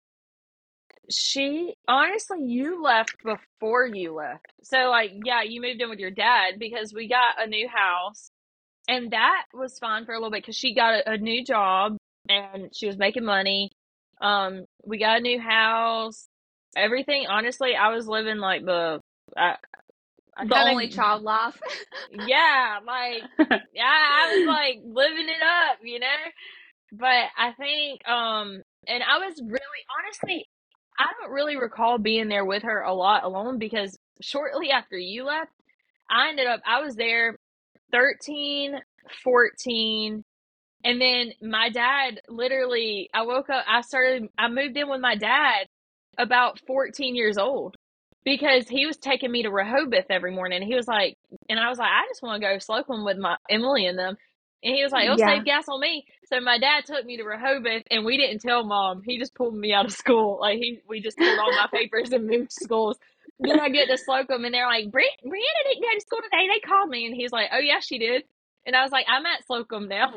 She honestly, you left before you left. So like, yeah, you moved in with your dad because we got a new house, and that was fine for a little bit because she got a new job and she was making money. We got a new house. Everything, honestly, I was living like I, I the only kind of, child life. yeah, like, yeah, I was like living it up, you know? But I think, and I was really, honestly, I don't really recall being there with her a lot alone because shortly after you left, I was there 13, 14, and then my dad literally, I woke up, I moved in with my dad about 14 years old because he was taking me to Rehoboth every morning. He was like, and I was like, I just want to go Slocum with my Emily and them. And he was like, it'll Yeah. save gas on me. So my dad took me to Rehoboth and we didn't tell mom. He just pulled me out of school. Like we just pulled all my papers and moved schools. Then I get to Slocum and they're like, Brianna didn't go to school today. They called me. And he's like, oh yeah, she did. And I was like, I'm at Slocum now.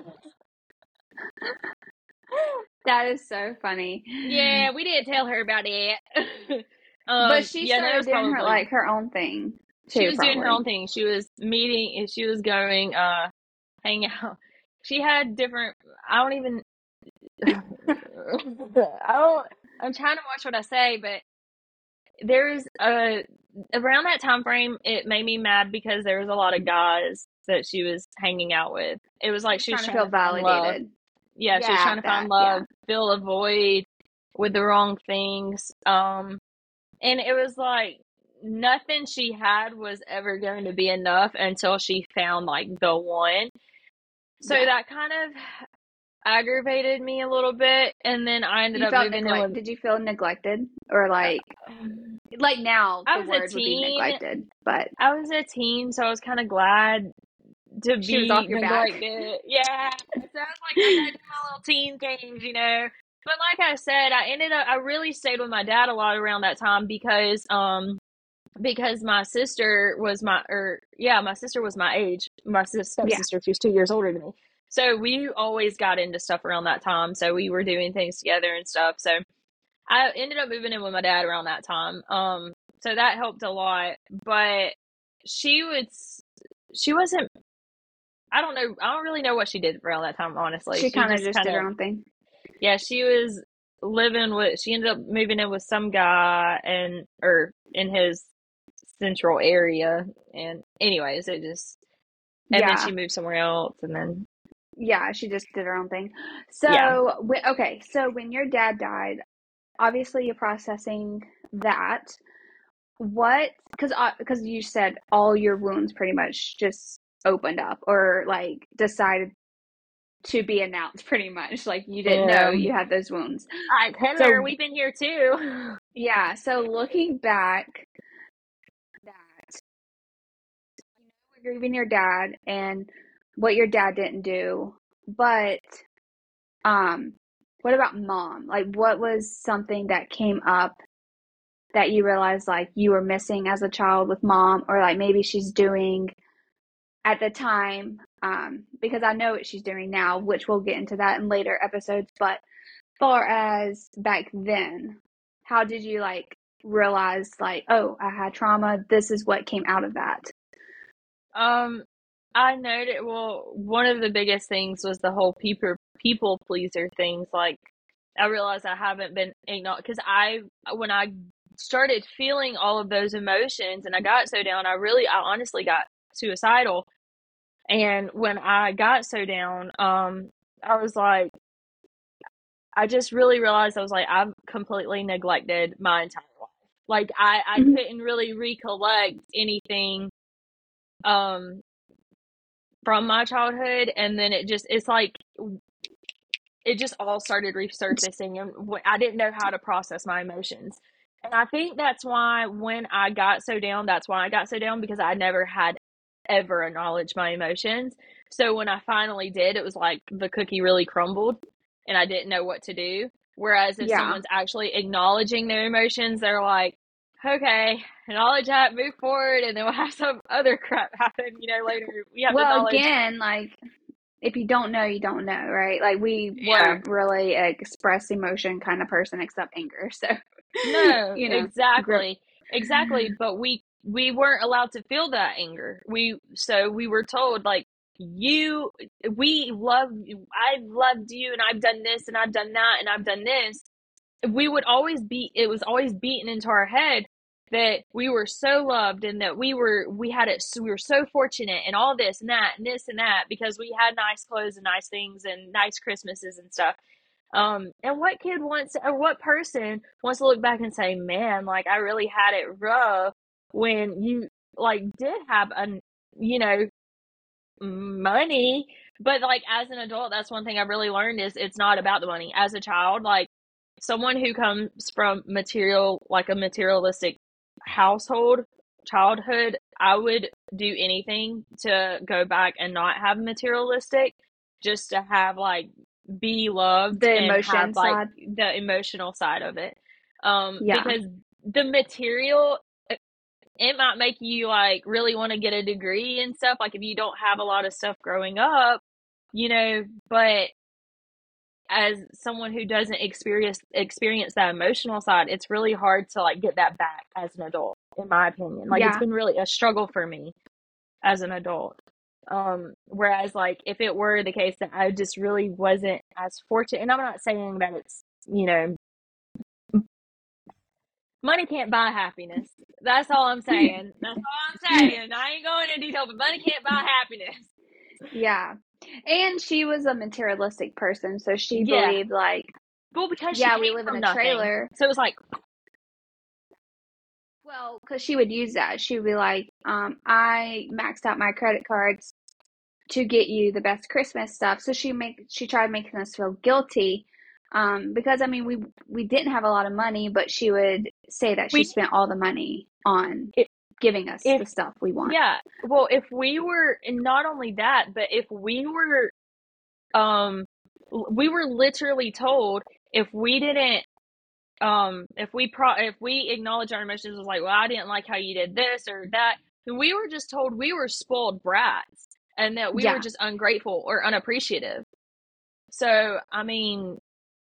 That is so funny. Yeah, we didn't tell her about it. But she Yeah, no, it started was doing her probably like her own thing she too, was doing her probably. own thing. She was meeting and she was going hang out. She had different I don't even I don't I'm trying to watch what I say, but there's a around that time frame it made me mad because there was a lot of guys that she was hanging out with. It was like She's she was trying to trying feel to find love. validated. Yeah, she was Yeah, trying to find that. Yeah. love, fill a void with the wrong things. And it was like nothing she had was ever going to be enough until she found like the one. So Yeah. that kind of aggravated me a little bit. And then I ended You up felt moving in neglect. with, Did you feel neglected or like now I the was a word would be teen. neglected, but I was a teen, so I was kind of glad to she was off be your back. neglected. Yeah. So I was like, I gotta do my little teen games, you know. But like I said, I really stayed with my dad a lot around that time because my sister was my sister was my age. My Yeah. stepsister, she was 2 years older than me. So we always got into stuff around that time. So we were doing things together and stuff. So I ended up moving in with my dad around that time. So that helped a lot. But she would, she wasn't, I don't know, I don't really know what she did around that time, honestly. She She kind of just just kind did her of, own thing. yeah, she was she ended up moving in with some guy or in his central area. And anyways, and then Yeah. she moved somewhere else. And then, Yeah, she just did her own thing. yeah. So, okay, so when your dad died, obviously you're processing that. What, because you said all your wounds pretty much just opened up or like decided to be announced pretty much. Like you didn't know Um, you had those wounds. like, Heather, So, we've been here too. yeah, so looking back, that you're grieving your dad and what your dad didn't do, but um what about mom? Like what was something that came up that you realized like you were missing as a child with mom or like maybe she's doing at the time because I know what she's doing now, which we'll get into that in later episodes, but far as back then, how did you like realize like, oh, I had trauma, this is what came out of that? um, I noted, well, one of the biggest things was the whole people pleaser things. Like, I realized I haven't been ignored because when I started feeling all of those emotions, and I got so down, I honestly got suicidal. And when I got so down, I was like, I just really realized, I was like, I've completely neglected my entire life. Like I Mhm. couldn't really recollect anything um from my childhood, and then it's like it just all started resurfacing, and I didn't know how to process my emotions. And I think that's why when I got so down, that's why I got so down, because I never had ever acknowledged my emotions. So when I finally did, it was like the cookie really crumbled and I didn't know what to do. Whereas if Yeah. someone's actually acknowledging their emotions, they're like, okay, acknowledge that, move forward, and then we'll have some other crap happen, later. We have the Well, knowledge. again, like if you don't know, you don't know, right? Like we Yeah. weren't really a express emotion kind of person except anger. So, No, you know, grip. exactly. Exactly, but we weren't allowed to feel that anger. We were told, like, you we love I've loved you, and I've done this and I've done that and I've done this. It was always beaten into our head that we were so loved, and that we were so fortunate, and all this and that and this and that, because we had nice clothes and nice things and nice Christmases and stuff. And what kid wants, or what person wants to look back and say, man, like, I really had it rough when you, like, did have you know, money. But, like, as an adult, that's one thing I've really learned, is it's not about the money. As a child, like, someone who comes from like a materialistic household, childhood, I would do anything to go back and not have materialistic, just to have, like, be loved The and have, emotion like, side. the emotional side of it. Yeah. Because the material, it might make you, like, really want to get a degree and stuff, like, if you don't have a lot of stuff growing up, but as someone who doesn't experience that emotional side, it's really hard to, like, get that back as an adult, in my opinion. Like, it's Yeah. been really a struggle for me as an adult. Whereas, like, if it were the case that I just really wasn't as fortunate, and I'm not saying that it's, money can't buy happiness. That's all I'm saying. That's all I'm saying. I ain't going into detail, but money can't buy happiness. Yeah. And she was a materialistic person, so she Yeah. believed like, Well, because she yeah, we came live in from a nothing. trailer. So it was like, Well, because she would use that. She would be like, I maxed out my credit cards to get you the best Christmas stuff. So she tried making us feel guilty. Because I mean we didn't have a lot of money, but she would say that she we, spent all the money on if, giving us if the stuff we want. yeah, well, if we were, and not only that, but if we were literally told, if we didn't, if we acknowledge our emotions, was like, well, I didn't like how you did this or that, then we were just told we were spoiled brats, and that we were Yeah. just ungrateful or unappreciative. So, I mean,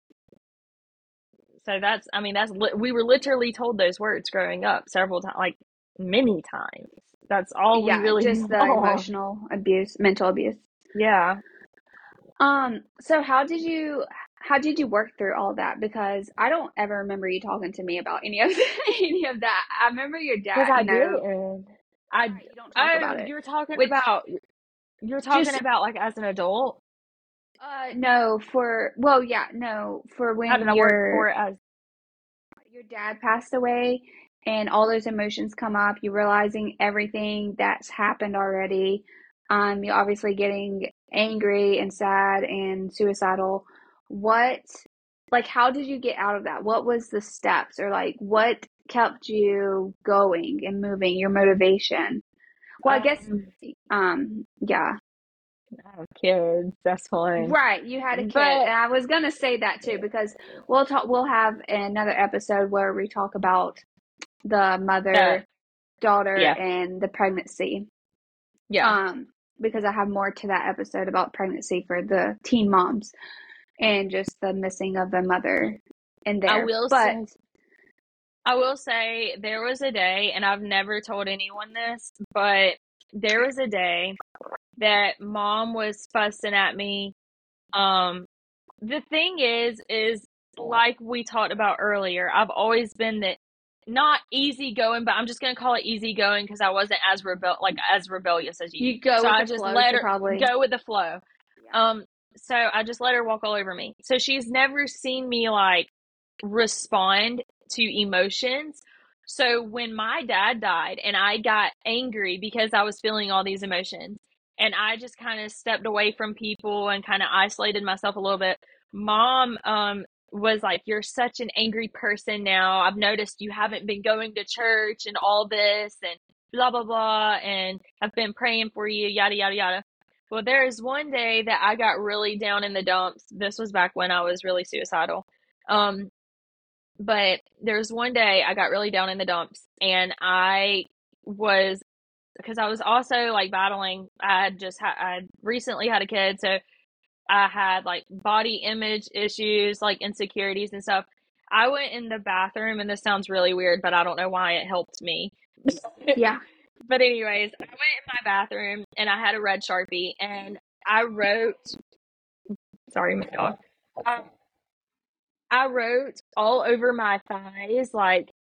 we were literally told those words growing up several times, like, many times. That's all we Yeah, really just the know. emotional abuse, mental abuse. Yeah. So how did you work through all that? Because I don't ever remember you talking to me about any of any of that. I remember your Because dad, I didn't. right, you don't talk about it. Which You're talking just about, like, as an adult. no, for well, yeah, no, for How did when I work for it as? your dad passed away and all those emotions come up, you realizing everything that's happened already. You're obviously getting angry and sad and suicidal. What, like, how did you get out of that? What was the steps, or like what kept you going and moving, your motivation? Well, I guess, Um, yeah. I have kids. That's fine. Right, you had a kid, But and I was gonna say that too because we'll have another episode where we talk about the yeah, mother daughter yeah, and the pregnancy. yeah. Um, because I have more to that episode about pregnancy for the teen moms and just the missing of the mother in I there. will But say, I will say there was a day, and I've never told anyone this, but there was a day that mom was fussing at me. Um, the thing is like we talked about earlier, I've always been not easygoing, but I'm just gonna call it easygoing because I wasn't as rebellious as you. You go So with I the just flow let to her probably. go with the flow. Yeah. Um, so I just let her walk all over me. So she's never seen me like respond to emotions. So when my dad died and I got angry because I was feeling all these emotions and I just kind of stepped away from people and kind of isolated myself a little bit, mom was like, "You're such an angry person now. I've noticed you haven't been going to church and all this and blah blah blah, and I've been praying for you, yada yada yada." Well, there is one day that I got really down in the dumps. This was back when I was really suicidal. Um, but there's one day I got really down in the dumps and I was, because I was also like battling, I recently had a kid. So I had like body image issues, like insecurities and stuff. I went in the bathroom, and this sounds really weird, but I don't know why it helped me. Yeah. But anyways, I went in my bathroom and I had a red Sharpie and I wrote, sorry, my dog. Um, I wrote all over my thighs, like,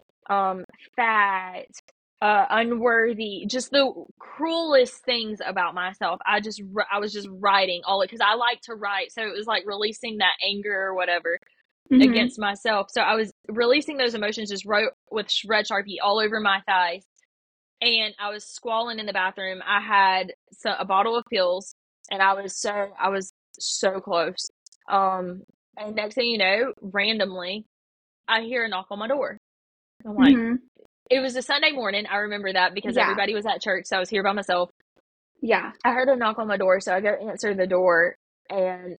fat, unworthy, just the cruelest things about myself. I was just writing all it, because I like to write. So it was like releasing that anger or whatever Hmm. against myself. So I was releasing those emotions, just wrote with red Sharpie all over my thighs. And I was squalling in the bathroom. I had a bottle of pills, and I was so close. Um, and next thing you know, randomly, I hear a knock on my door. I'm like, Hmm. it was a Sunday morning. I remember that because Yeah. everybody was at church, so I was here by myself. Yeah. I heard a knock on my door, so I go answer the door, and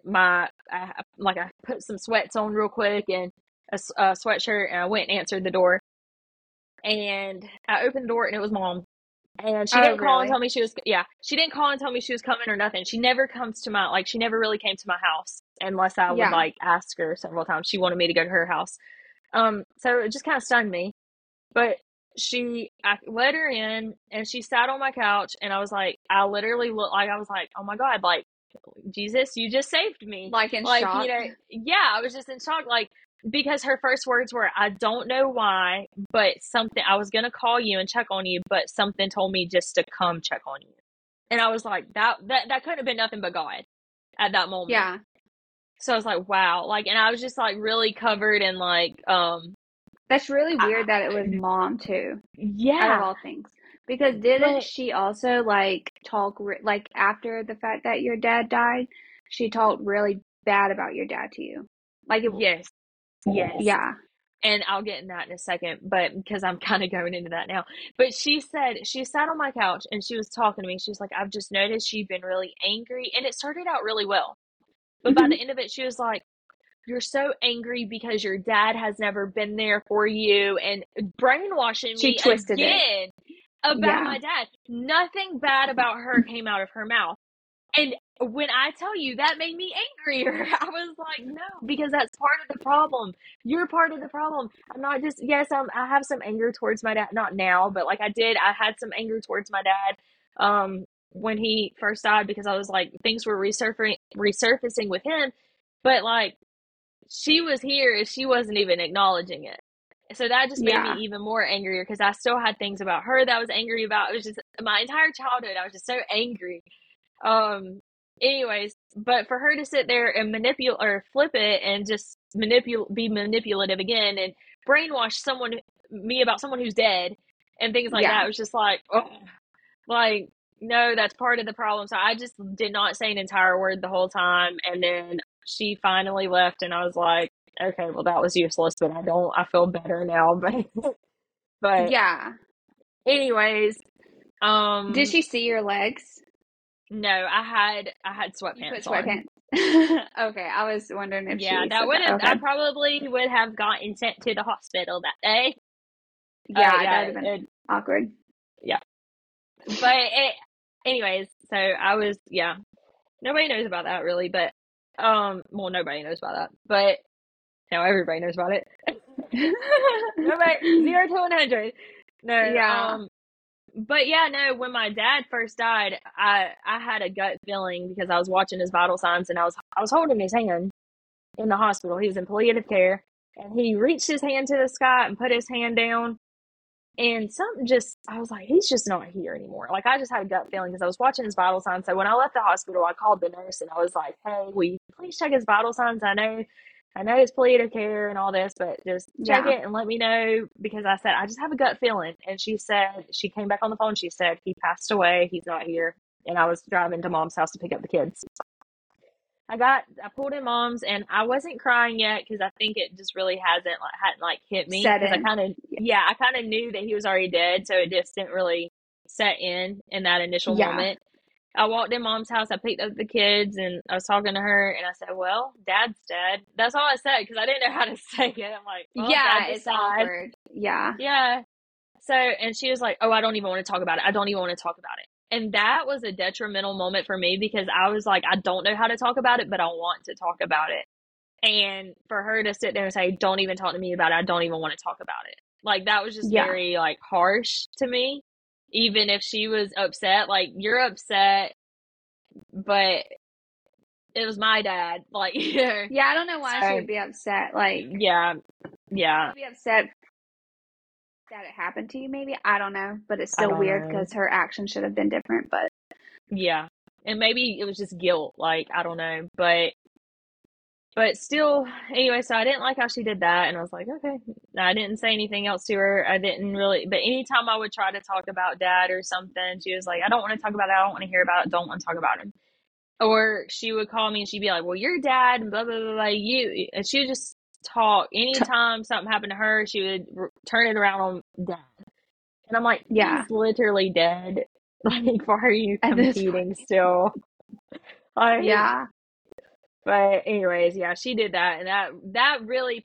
I put some sweats on real quick and a sweatshirt, and I went and answered the door. And I opened the door, and it was mom. And she Oh, didn't call and really? tell me she didn't call and tell me she was coming or nothing. She never comes to she never really came to my house unless I would Yeah. like ask her several times. She wanted me to go to her house. So it just kind of stunned me. But I let her in and she sat on my couch, and I was like, I literally looked like, I was like, oh my God, like, Jesus, you just saved me. Like in Like, shock. yeah, I was just in shock. Like, because her first words were, I don't know why, but something, I was going to call you and check on you, but something told me just to come check on you. And I was like, that couldn't have been nothing but God at that moment. Yeah. So I was like, wow. Like, and I was just like really covered in like, That's really weird that it I, was mom too, out of yeah, all things. Because didn't but she also like talk like after the fact that your dad died, she talked really bad about your dad to you? Like it, yes, yes. yeah. And I'll get in that in a second, but because I'm kind of going into that now. But she said, she sat on my couch and she was talking to me. She was like, I've just noticed you've been really angry. And it started out really well. But by Hmm. the end of it, she was like, you're so angry because your dad has never been there for you, and brainwashing She me twisted it. again about Yeah. my dad. Nothing bad about her came out of her mouth. And when I tell you, that made me angrier. I was like, no, because that's part of the problem. You're part of the problem. I'm not just, yes, I have some anger towards my dad. Not now, but like I had some anger towards my dad when he first died, because I was like, things were resurfacing with him. But like, she was here and she wasn't even acknowledging it. So that just made me Yeah. even more angrier, because I still had things about her that I was angry about. It was just my entire childhood. I was just so angry. Um, anyways, but for her to sit there and manipulate or flip it and just be manipulative again and brainwash me about someone who's dead and things like that, Yeah. it was just like, oh, like, no, that's part of the problem. So I just did not say an entire word the whole time. And then she finally left, and I was like, okay, well, that was useless, but I feel better now. But Yeah. anyways, Did um, she see your legs? no, I had You put sweatpants on. sweatpants. Okay, I was wondering if Yeah, she said that. I Okay. probably would have gotten sent to the hospital that day. Yeah, that Yeah, would have been awkward. yeah. But anyways, so I was, yeah, nobody knows about that really, but, well, nobody knows about that, but now everybody knows about it. Nobody, 0 to 100. No, Yeah. but yeah, no, when my dad first died, I had a gut feeling because I was watching his vital signs, and I was holding his hand in the hospital. He was in palliative care, and he reached his hand to the sky and put his hand down, And something just, I was like, he's just not here anymore. Like, I just had a gut feeling because I was watching his vital signs. So when I left the hospital, I called the nurse and I was like, hey, will you please check his vital signs? I know it's palliative care and all this, but just check Yeah. it and let me know, because I said, I just have a gut feeling. And she said, she came back on the phone. She said, he passed away. He's not here. And I was driving to mom's house to pick up the kids. I pulled in mom's and I wasn't crying yet because I think it just really hadn't like hit me, Set because in. I kind of knew that he was already dead. So it just didn't really set in that initial Yeah. moment. I walked in mom's house. I picked up the kids and I was talking to her and I said, well, dad's dead. That's all I said because I didn't know how to say it. I'm like, well, dad Yeah, just it's died. awkward. Yeah. Yeah. So, and she was like, oh, I don't even want to talk about it. I don't even want to talk about it. And that was a detrimental moment for me because I was like, I don't know how to talk about it, but I want to talk about it. And for her to sit there and say, don't even talk to me about it. I don't even want to talk about it. Like, that was just Yeah. very like harsh to me. Even if she was upset, like, you're upset, but it was my dad. Like, yeah. Yeah, I don't know why she So, would be upset. Like, yeah. Yeah. be upset that it happened to you, maybe. I don't know. But it's I still don't weird know. because her action should have been different. But Yeah. And maybe it was just guilt. Like, I don't know. But still, anyway, so I didn't like how she did that. And I was like, okay. I didn't say anything else to her. I didn't really, but anytime I would try to talk about dad or something, she was like, I don't want to talk about it. I don't want to hear about it. Don't want to talk about it. Or she would call me and she'd be like, well, your dad, and blah, blah, blah, blah, and she would just talk. Anytime something happened to her, she would turn it around on dad. And I'm like, yeah, he's literally dead. Like, why are you at this point. competing still? Like, Yeah. but anyways, yeah, she did that. And that really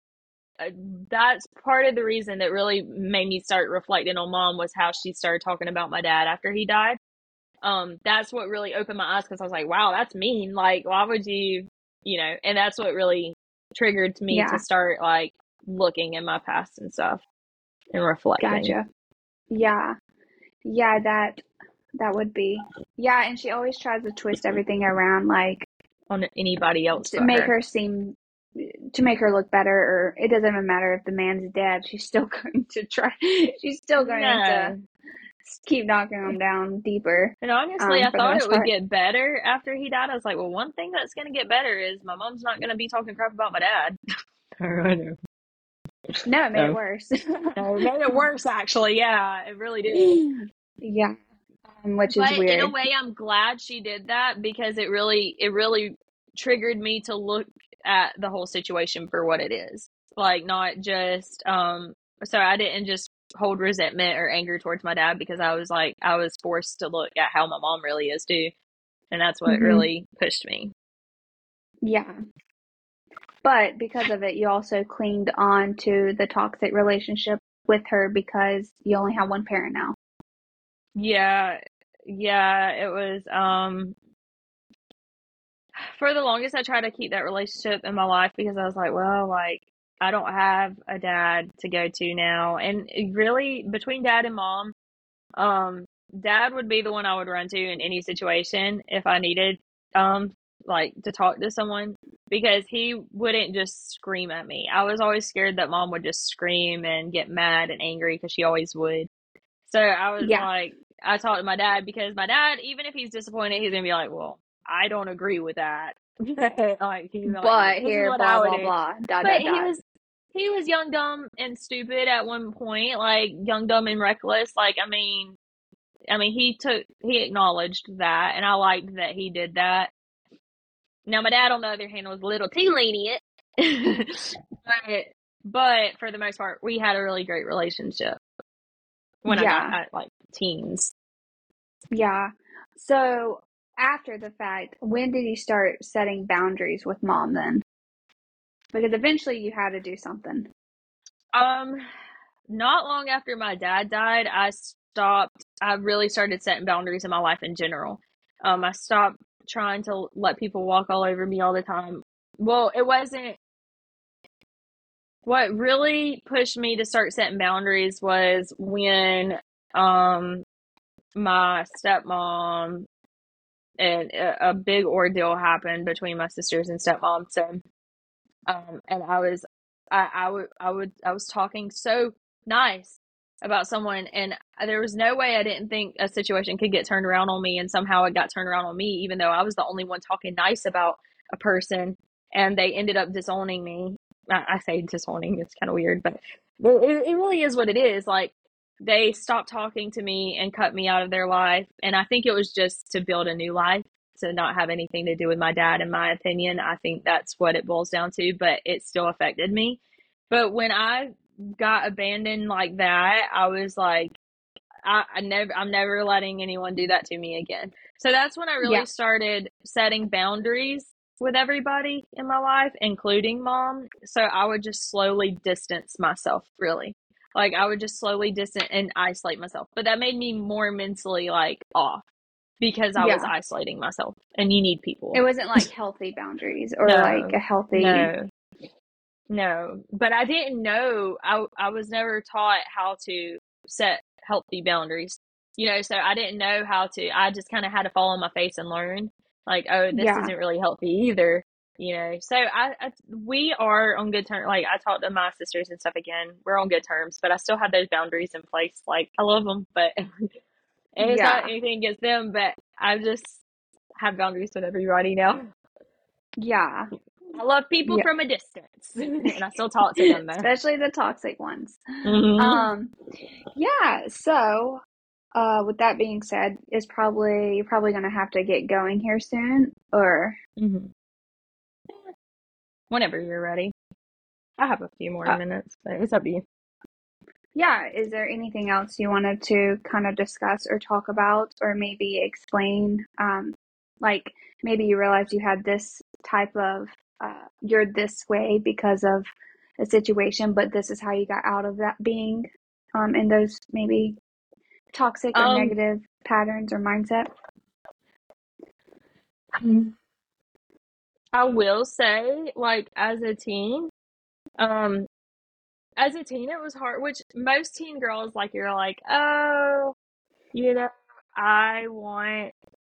that's part of the reason that really made me start reflecting on mom, was how she started talking about my dad after he died. That's what really opened my eyes, because I was like, wow, that's mean. Like, why would you, and that's what really triggered me to Yeah. start like looking in my past and stuff and reflecting Gotcha. Yeah. Yeah, that would be. Yeah, and she always tries to twist everything around, like on anybody else to but make her. her seem to make her look better, or it doesn't even matter if the man's dead, she's still going to try, she's still going to No. keep knocking them down deeper, And honestly, I for the thought it most would part. get better after he died. I was like, well, one thing that's going to get better is my mom's not going to be talking crap about my dad. I know. No, it made it No, worse. no, it made it worse, actually. Yeah, it really did. Yeah, which is But in a weird. way, I'm glad she did that, because it really triggered me to look at the whole situation for what it is. Like, not just, so I didn't just hold resentment or anger towards my dad, because I was forced to look at how my mom really is too. And that's what Hmm. really pushed me. Yeah. But because of it, you also clinged on to the toxic relationship with her because you only have one parent now. Yeah, yeah, it was, for the longest I tried to keep that relationship in my life, because I was like, well, like, I don't have a dad to go to now. And really, between dad and mom, um, dad would be the one I would run to in any situation if I needed, um, like, to talk to someone, because he wouldn't just scream at me. I was always scared that mom would just scream and get mad and angry, because she always would. So I was Yeah. like, I talked to my dad, because my dad, even if he's disappointed, he's gonna be like, well, I don't agree with that. Like, he's like, well, But this is here, what blah, I would blah, do. blah, dot, But dot, dot. he was young, dumb, and stupid at one point, like young, dumb, and reckless. Like, I mean, he acknowledged that, and I liked that he did that. Now, my dad, on the other hand, was a little too lenient, but for the most part, we had a really great relationship when I got Yeah. at like teens. Yeah. So after the fact, when did you start setting boundaries with mom then? Because eventually you had to do something. Um, Not long after my dad died, I really started setting boundaries in my life in general. I stopped trying to let people walk all over me all the time. Well, it wasn't, what really pushed me to start setting boundaries was when, my stepmom, and a big ordeal happened between my sisters and stepmom. So, and I was talking so nice about someone, and there was no way I didn't think a situation could get turned around on me, and somehow it got turned around on me, even though I was the only one talking nice about a person, and they ended up disowning me. I say disowning, it's kind of weird, but it really is what it is. Like, they stopped talking to me and cut me out of their life, and I think it was just to build a new life, to not have anything to do with my dad, in my opinion. I think that's what it boils down to, but it still affected me. But when I got abandoned like that, I was like, I'm never letting anyone do that to me again. So that's when I Yeah. really started setting boundaries with everybody in my life, including mom. So I would just slowly distance myself, really. Like, I would just slowly distance and isolate myself. But that made me more mentally like off, because I was Yeah. isolating myself, and you need people. It wasn't like healthy boundaries or like No, a healthy. no, no. But I didn't know. I was never taught how to set healthy boundaries. So I didn't know how to. I just kind of had to fall on my face and learn. Like, oh, this Yeah. isn't really healthy either. So we are on good terms. Like, I talked to my sisters and stuff again. We're on good terms, but I still have those boundaries in place. Like, I love them, but and it's not Yeah. anything against them. But I just have boundaries with everybody now. Yeah. I love people Yeah. from a distance, and I still talk to them though. Especially the toxic ones. Mm-hmm. Yeah, so with that being said, you're probably gonna have to get going here soon, or Mm-hmm. Whenever you're ready. I have a few more uh, minutes, but it's up to you. yeah, is there anything else you wanted to kind of discuss or talk about, or maybe explain? Like maybe you realized you had this type of you're this way because of a situation, but this is how you got out of that being in those maybe toxic or Um, negative patterns or mindset. I will say, like, um, as a teen, it was hard, which most teen girls, like, you're like, oh, you know, I want,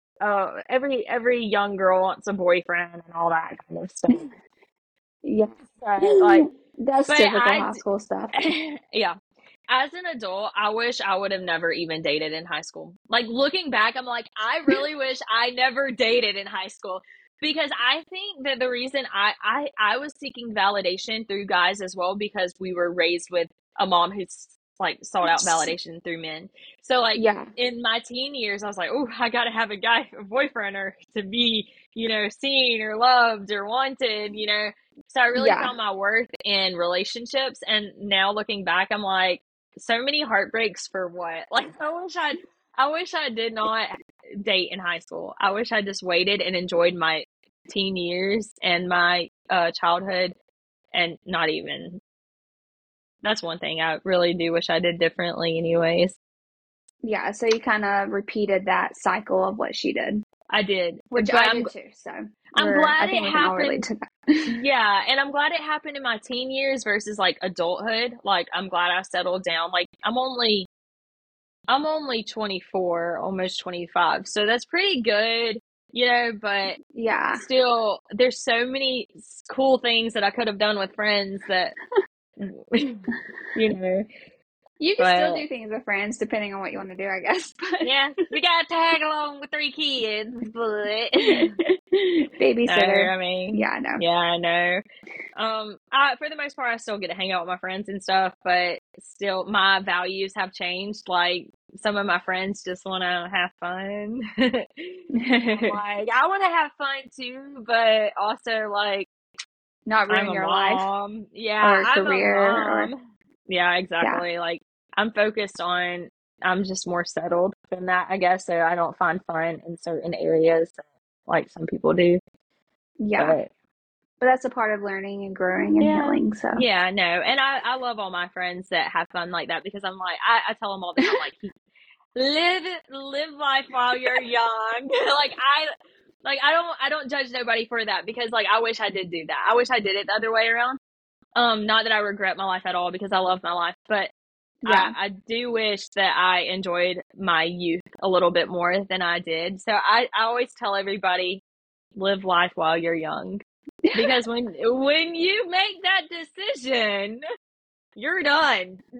every young girl wants a boyfriend and all that kind of stuff. Yeah. So, like, That's but typical high school stuff. yeah. As an adult, I wish I would have never even dated in high school. Like, looking back, I'm like, I really wish I never dated in high school, because I think that the reason I was seeking validation through guys as well, because we were raised with a mom who's like sought out validation through men. So, like, Yeah. in my teen years, I was like, oh, I gotta have a boyfriend, or to be, seen or loved or wanted. So I really Yeah. found my worth in relationships, and now looking back, I'm like, so many heartbreaks for what? Like, I wish I did not date in high school. I wish I just waited and enjoyed my teen years and my childhood, and not even. That's one thing I really do wish I did differently, anyways. Yeah. So you kind of repeated that cycle of what she did, I did, which but I I'm did too. So I'm glad I think it we can all relate happened. to that. Yeah, and I'm glad it happened in my teen years versus like adulthood. Like, I'm glad I settled down. Like, I'm only 24, almost 25. So that's pretty good, but Yeah. still, there's so many cool things that I could have done with friends that, you know, You can still but do things with friends depending on what you want to do, I guess. yeah, we got to tag along with 3 kids, but no, Babysitter. I mean, Yeah, I know. yeah, I know. For the most part, I still get to hang out with my friends and stuff, but still, my values have changed. Like, some of my friends just want to have fun. And I'm like, I want to have fun too, but also, like, Not I'm ruin a your life mom. Yeah, or I'm a career or mom. Yeah, yeah. exactly. Like, I'm just more settled than that, I guess. So I don't find fun in certain areas like some people do. Yeah. But But that's a part of learning and growing and yeah, healing. So yeah, no. And I love all my friends that have fun like that, because I'm like, I tell them all the time, like, live life while you're young. I don't judge nobody for that, because, like, I wish I did do that. I wish I did it the other way around. Not that I regret my life at all, because I love my life, but yeah. I do wish that I enjoyed my youth a little bit more than I did. So I always tell everybody, live life while you're young, because when you make that decision, you're done.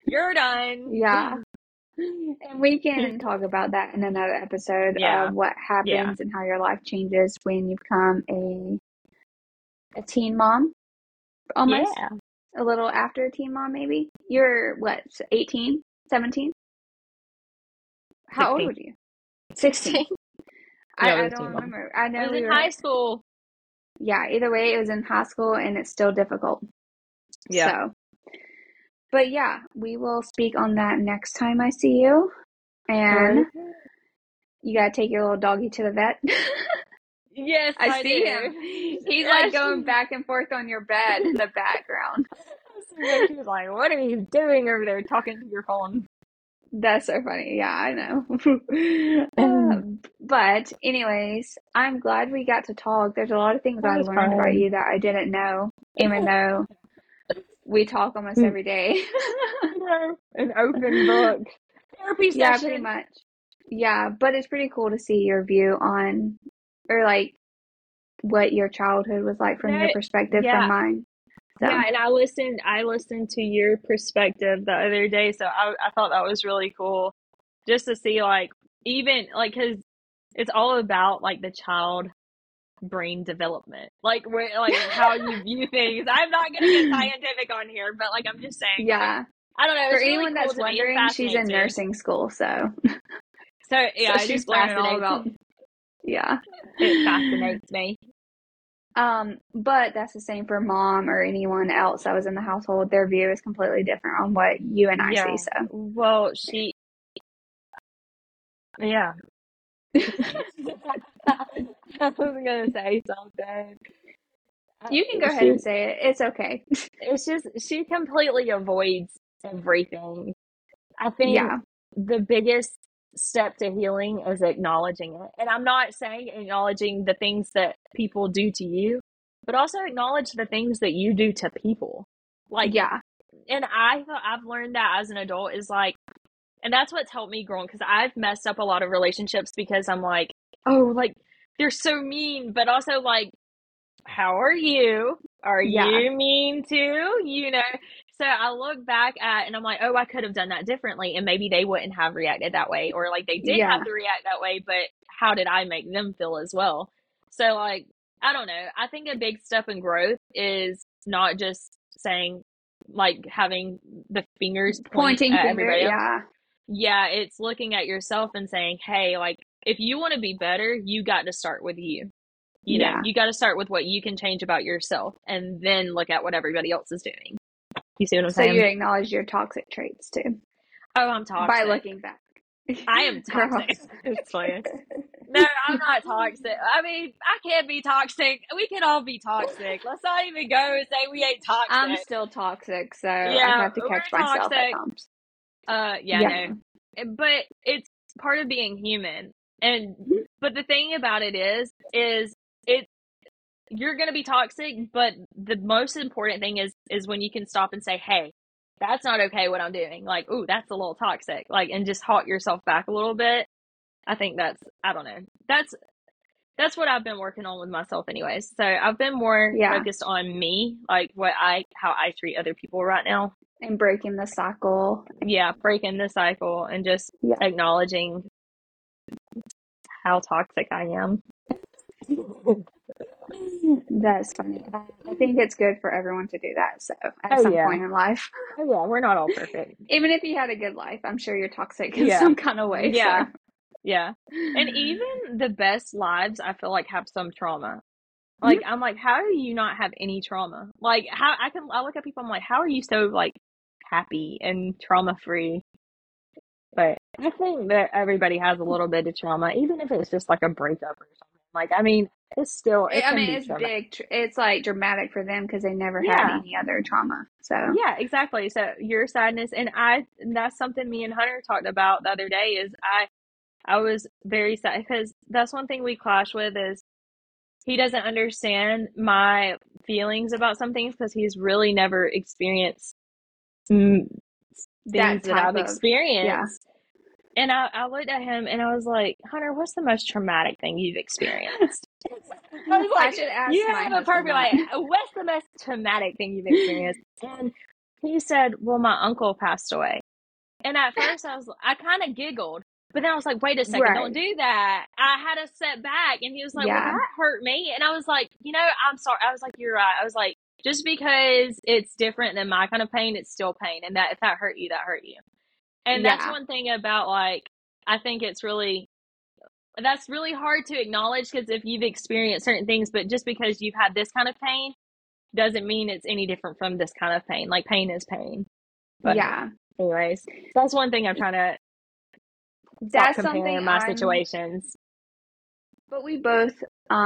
You're done. Yeah. And we can talk about that in another episode Yeah. of what Yeah. happens and how your life changes when you become a teen mom, almost. Yeah. A little after a teen mom, maybe. You're what, 18, 17? How old 16. were you? 16. Yeah, I was a don't teen mom. remember. I I know was we in were, high school. yeah, either way, it was in high school and it's still difficult. Yeah. So, but yeah, we will speak on that next time I see you. And you gotta take your little doggy to the vet. Yes, I I see do. him. He's like Yes. going back and forth on your bed in the background. So she was like, "What are you doing over there talking to your phone?" That's so funny. Yeah, I know. But anyways, I'm glad we got to talk. There's a lot of things That I was learned about fun. you that I didn't know, even though we talk almost every day. An open book. Therapy Yeah, session. pretty much. Yeah, but it's pretty cool to see your view on, or like what your childhood was like from your perspective from mine. So. Yeah, and I listened to your perspective the other day, so I thought that was really cool just to see like even like cuz it's all about like the child brain development. Like where like how you view things. I'm not going to get scientific on here, but like I'm just saying like Yeah. I don't know, For it's really anyone cool that's to me. It wondering, she's in fascinates me. nursing school, so So yeah, so it she's just learning all fascinates about. me. Yeah. It fascinates me. But that's the same for mom or anyone else that was in the household. Their view is completely different on what you and I see. So. Well, yeah. I was gonna say something. You can go ahead and say it. It's okay. It's just she completely avoids everything. I think Yeah. the biggest step to healing is acknowledging it. And I'm not saying acknowledging the things that people do to you, but also acknowledge the things that you do to people. Like, Yeah. and I've learned that as an adult is like, and that's what's helped me grow because I've messed up a lot of relationships because I'm like, oh, like they're so mean, but also like, how are you? Are Yeah. you mean too? You know? So I look back at and I'm like, oh, I could have done that differently and maybe they wouldn't have reacted that way or like they did Yeah. have to react that way, but how did I make them feel as well? So like, I don't know. I think a big step in growth is not just saying like having the fingers point Pointing at finger. everybody else. Yeah. Yeah, it's looking at yourself and saying, hey, like if you want to be better, you got to start with you. You know, Yeah. you got to start with what you can change about yourself and then look at what everybody else is doing. You see what I'm So saying? you acknowledge your toxic traits too. Oh, I'm toxic. By looking back. I am toxic. It's funny. No, I'm not toxic. I mean, I can't be toxic. We can all be toxic. Let's not even go and say we ain't toxic. I'm still toxic, so I Yeah, have to catch we're myself at toxic. times. Yeah, no. But it's part of being human. And but the thing about it is it you're going to be toxic, but the most important thing is when you can stop and say, hey, that's not okay what I'm doing. Like, ooh, that's a little toxic. Like, and just halt yourself back a little bit. I think I don't know. That's what I've been working on with myself anyways. So I've been more focused on me, like how I treat other people right now. And breaking the cycle. Yeah, breaking the cycle and just acknowledging how toxic I am. That's funny. I think it's good for everyone to do that. So at some point in life. Oh yeah, we're not all perfect. Even if you had a good life, I'm sure you're toxic in some kind of way. Yeah. So. Yeah. And even the best lives, I feel like have some trauma. Like, I'm like, how do you not have any trauma? Like, I look at people, I'm like, how are you so, like, happy and trauma free? But I think that everybody has a little bit of trauma, even if it's just like a breakup or something. Like, I mean, it's big. It's like dramatic for them because they never had any other trauma. So yeah, exactly. So your sadness, and that's something me and Hunter talked about the other day. Is I was very sad because that's one thing we clash with is he doesn't understand my feelings about some things because he's really never experienced things that I've experienced. Yeah. And I looked at him and I was like, Hunter, what's the most traumatic thing you've experienced? I was like, I should ask you my have a perfect, like, what's the most traumatic thing you've experienced? And He said, well, my uncle passed away. And at first I kind of giggled, but then I was like, wait a second, don't Right. do that. I had to step back. And he was like, well, Yeah. that hurt me. And I was like, I'm sorry. I was like, you're right. I was like, just because it's different than my kind of pain, it's still pain. And that if that hurt you, that hurt you. And that's Yeah. one thing about like, I think that's really hard to acknowledge because if you've experienced certain things, but just because you've had this kind of pain doesn't mean it's any different from this kind of pain. Like pain is pain. But Yeah. anyways, that's one thing I'm trying to stop That's comparing something my situations. but we both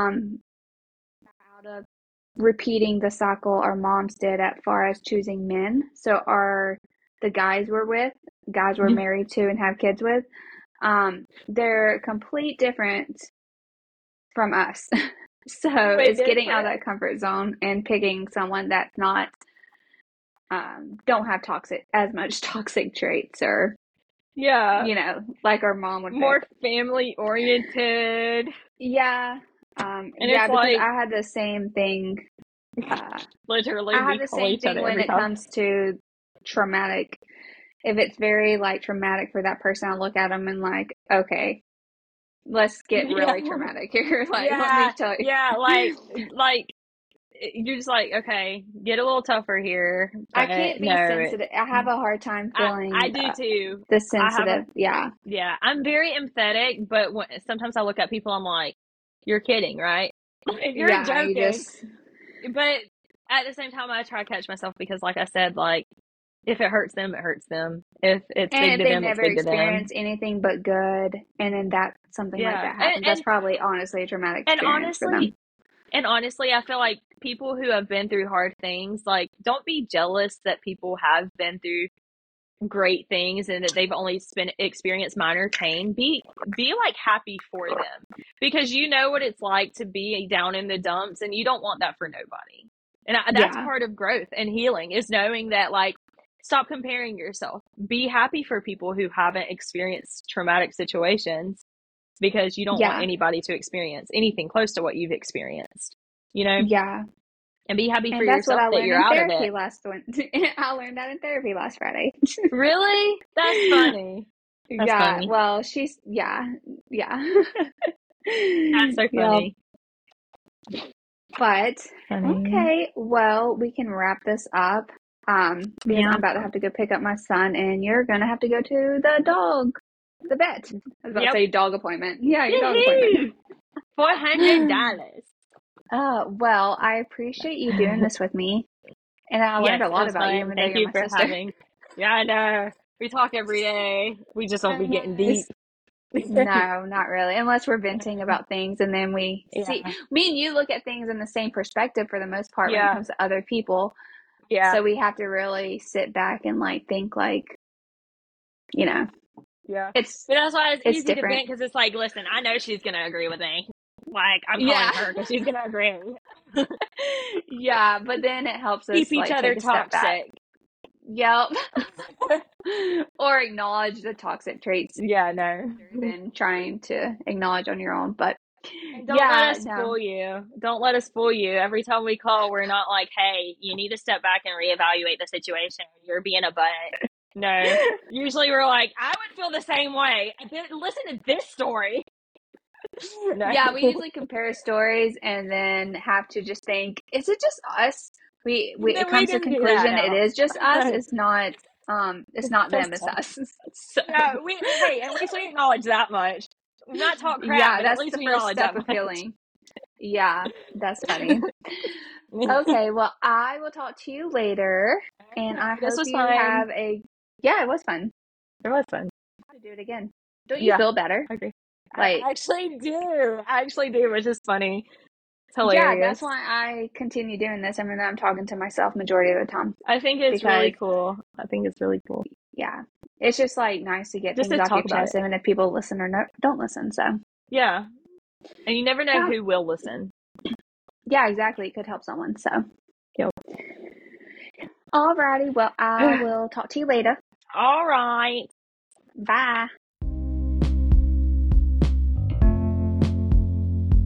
out of repeating the cycle our moms did as far as choosing men. So the guys we're married to and have kids with, they're complete different from us. So Way it's getting out of different. that comfort zone and picking someone that's not don't have as much toxic traits, or Yeah. like our mom would More pick. family oriented. Yeah. And Yeah, it's because like I had the same thing. literally I have we the call same each other thing when every it time. comes to traumatic. If it's very like traumatic for that person, I look at them and like, okay, let's get really Yeah. traumatic here. Like, let me tell you. Yeah, like you're just like, okay, get a little tougher here. I But can't be no, sensitive. I have a hard time I feeling do too. the I have a sensitive. Yeah. Yeah, I'm very empathetic, but sometimes I look at people, I'm like, you're kidding, right? Like, you're Yeah. You joking. just, But at the same time, I try to catch myself because, like I said, like, if it hurts them, it hurts them. If it's and big if to they them, it's never big to them. experience anything but good, and then something like Yeah. that happens, that's probably honestly a traumatic And experience for them. honestly, I feel like people who have been through hard things, like, don't be jealous that people have been through great things and that they've only experienced minor pain. Be like happy for them because you know what it's like to be down in the dumps, and you don't want that for nobody. And that's Yeah. part of growth and healing, is knowing that, like, stop comparing yourself. Be happy for people who haven't experienced traumatic situations, because you don't want Yeah. anybody to experience anything close to what you've experienced, Yeah. and be happy for And that's what yourself I that learned you're in out of therapy it. I learned that in therapy last Friday. Really? That's funny. That's Yeah. funny. Well, yeah. That's so Yeah. funny. But Funny. okay, well, we can wrap this up. Because Yeah. I'm about to have to go pick up my son, and you're gonna have to go to the vet. I was about to Yep. say dog appointment. Yeah, your dog appointment. $400. Well, I appreciate you doing this with me, and I learned Yes, a it lot was about you, fun. even though Thank you're you my for sister. having. Yeah, I know. We talk every day. We just won't be getting deep. No, not really. Unless we're venting about things, and then we see, Yeah. me and you look at things in the same perspective for the most part when it Yeah. comes to other people. Yeah. So we have to really sit back and like think like, Yeah. But that's why it's easy to different. vent, because it's like, listen, I know she's gonna agree with me. Like, I'm Yeah. calling her because she's gonna agree. Yeah, but then it helps us Keep each like other take a step back. toxic. Yep. Or acknowledge the toxic traits Yeah, no. than trying to acknowledge on your own. But And don't let us fool you. Don't let us fool you. Every time we call, we're not like, hey, you need to step back and reevaluate the situation. You're being a butt. No. Usually we're like, I would feel the same way. Listen to this story. No. Yeah, we usually compare stories and then have to just think, is it just us? It comes to a didn't do that, conclusion no. it is just us. It's not them, it's us. So, Yeah, we at least we acknowledge that much. We've not talked crap, yeah, but at that's least the we first acknowledge step that of much. healing. Yeah, that's funny. Okay, well, I will talk to you later, and I This hope was you fun. have yeah, it was fun. It was fun. To do it again. Don't you feel better? I agree. Like, I actually do, which is funny. It's yeah, hilarious. that's why I continue doing this. I mean, I'm talking to myself majority of the time. I think it's really cool. I think it's really cool. Yeah, it's just like nice to get Just things to off your talk about chest, it. even if people listen or don't listen. So Yeah, and you never know yeah. who will listen. Yeah, exactly. It could help someone. So Yep. Alrighty, well, I will talk to you later. All right. Bye.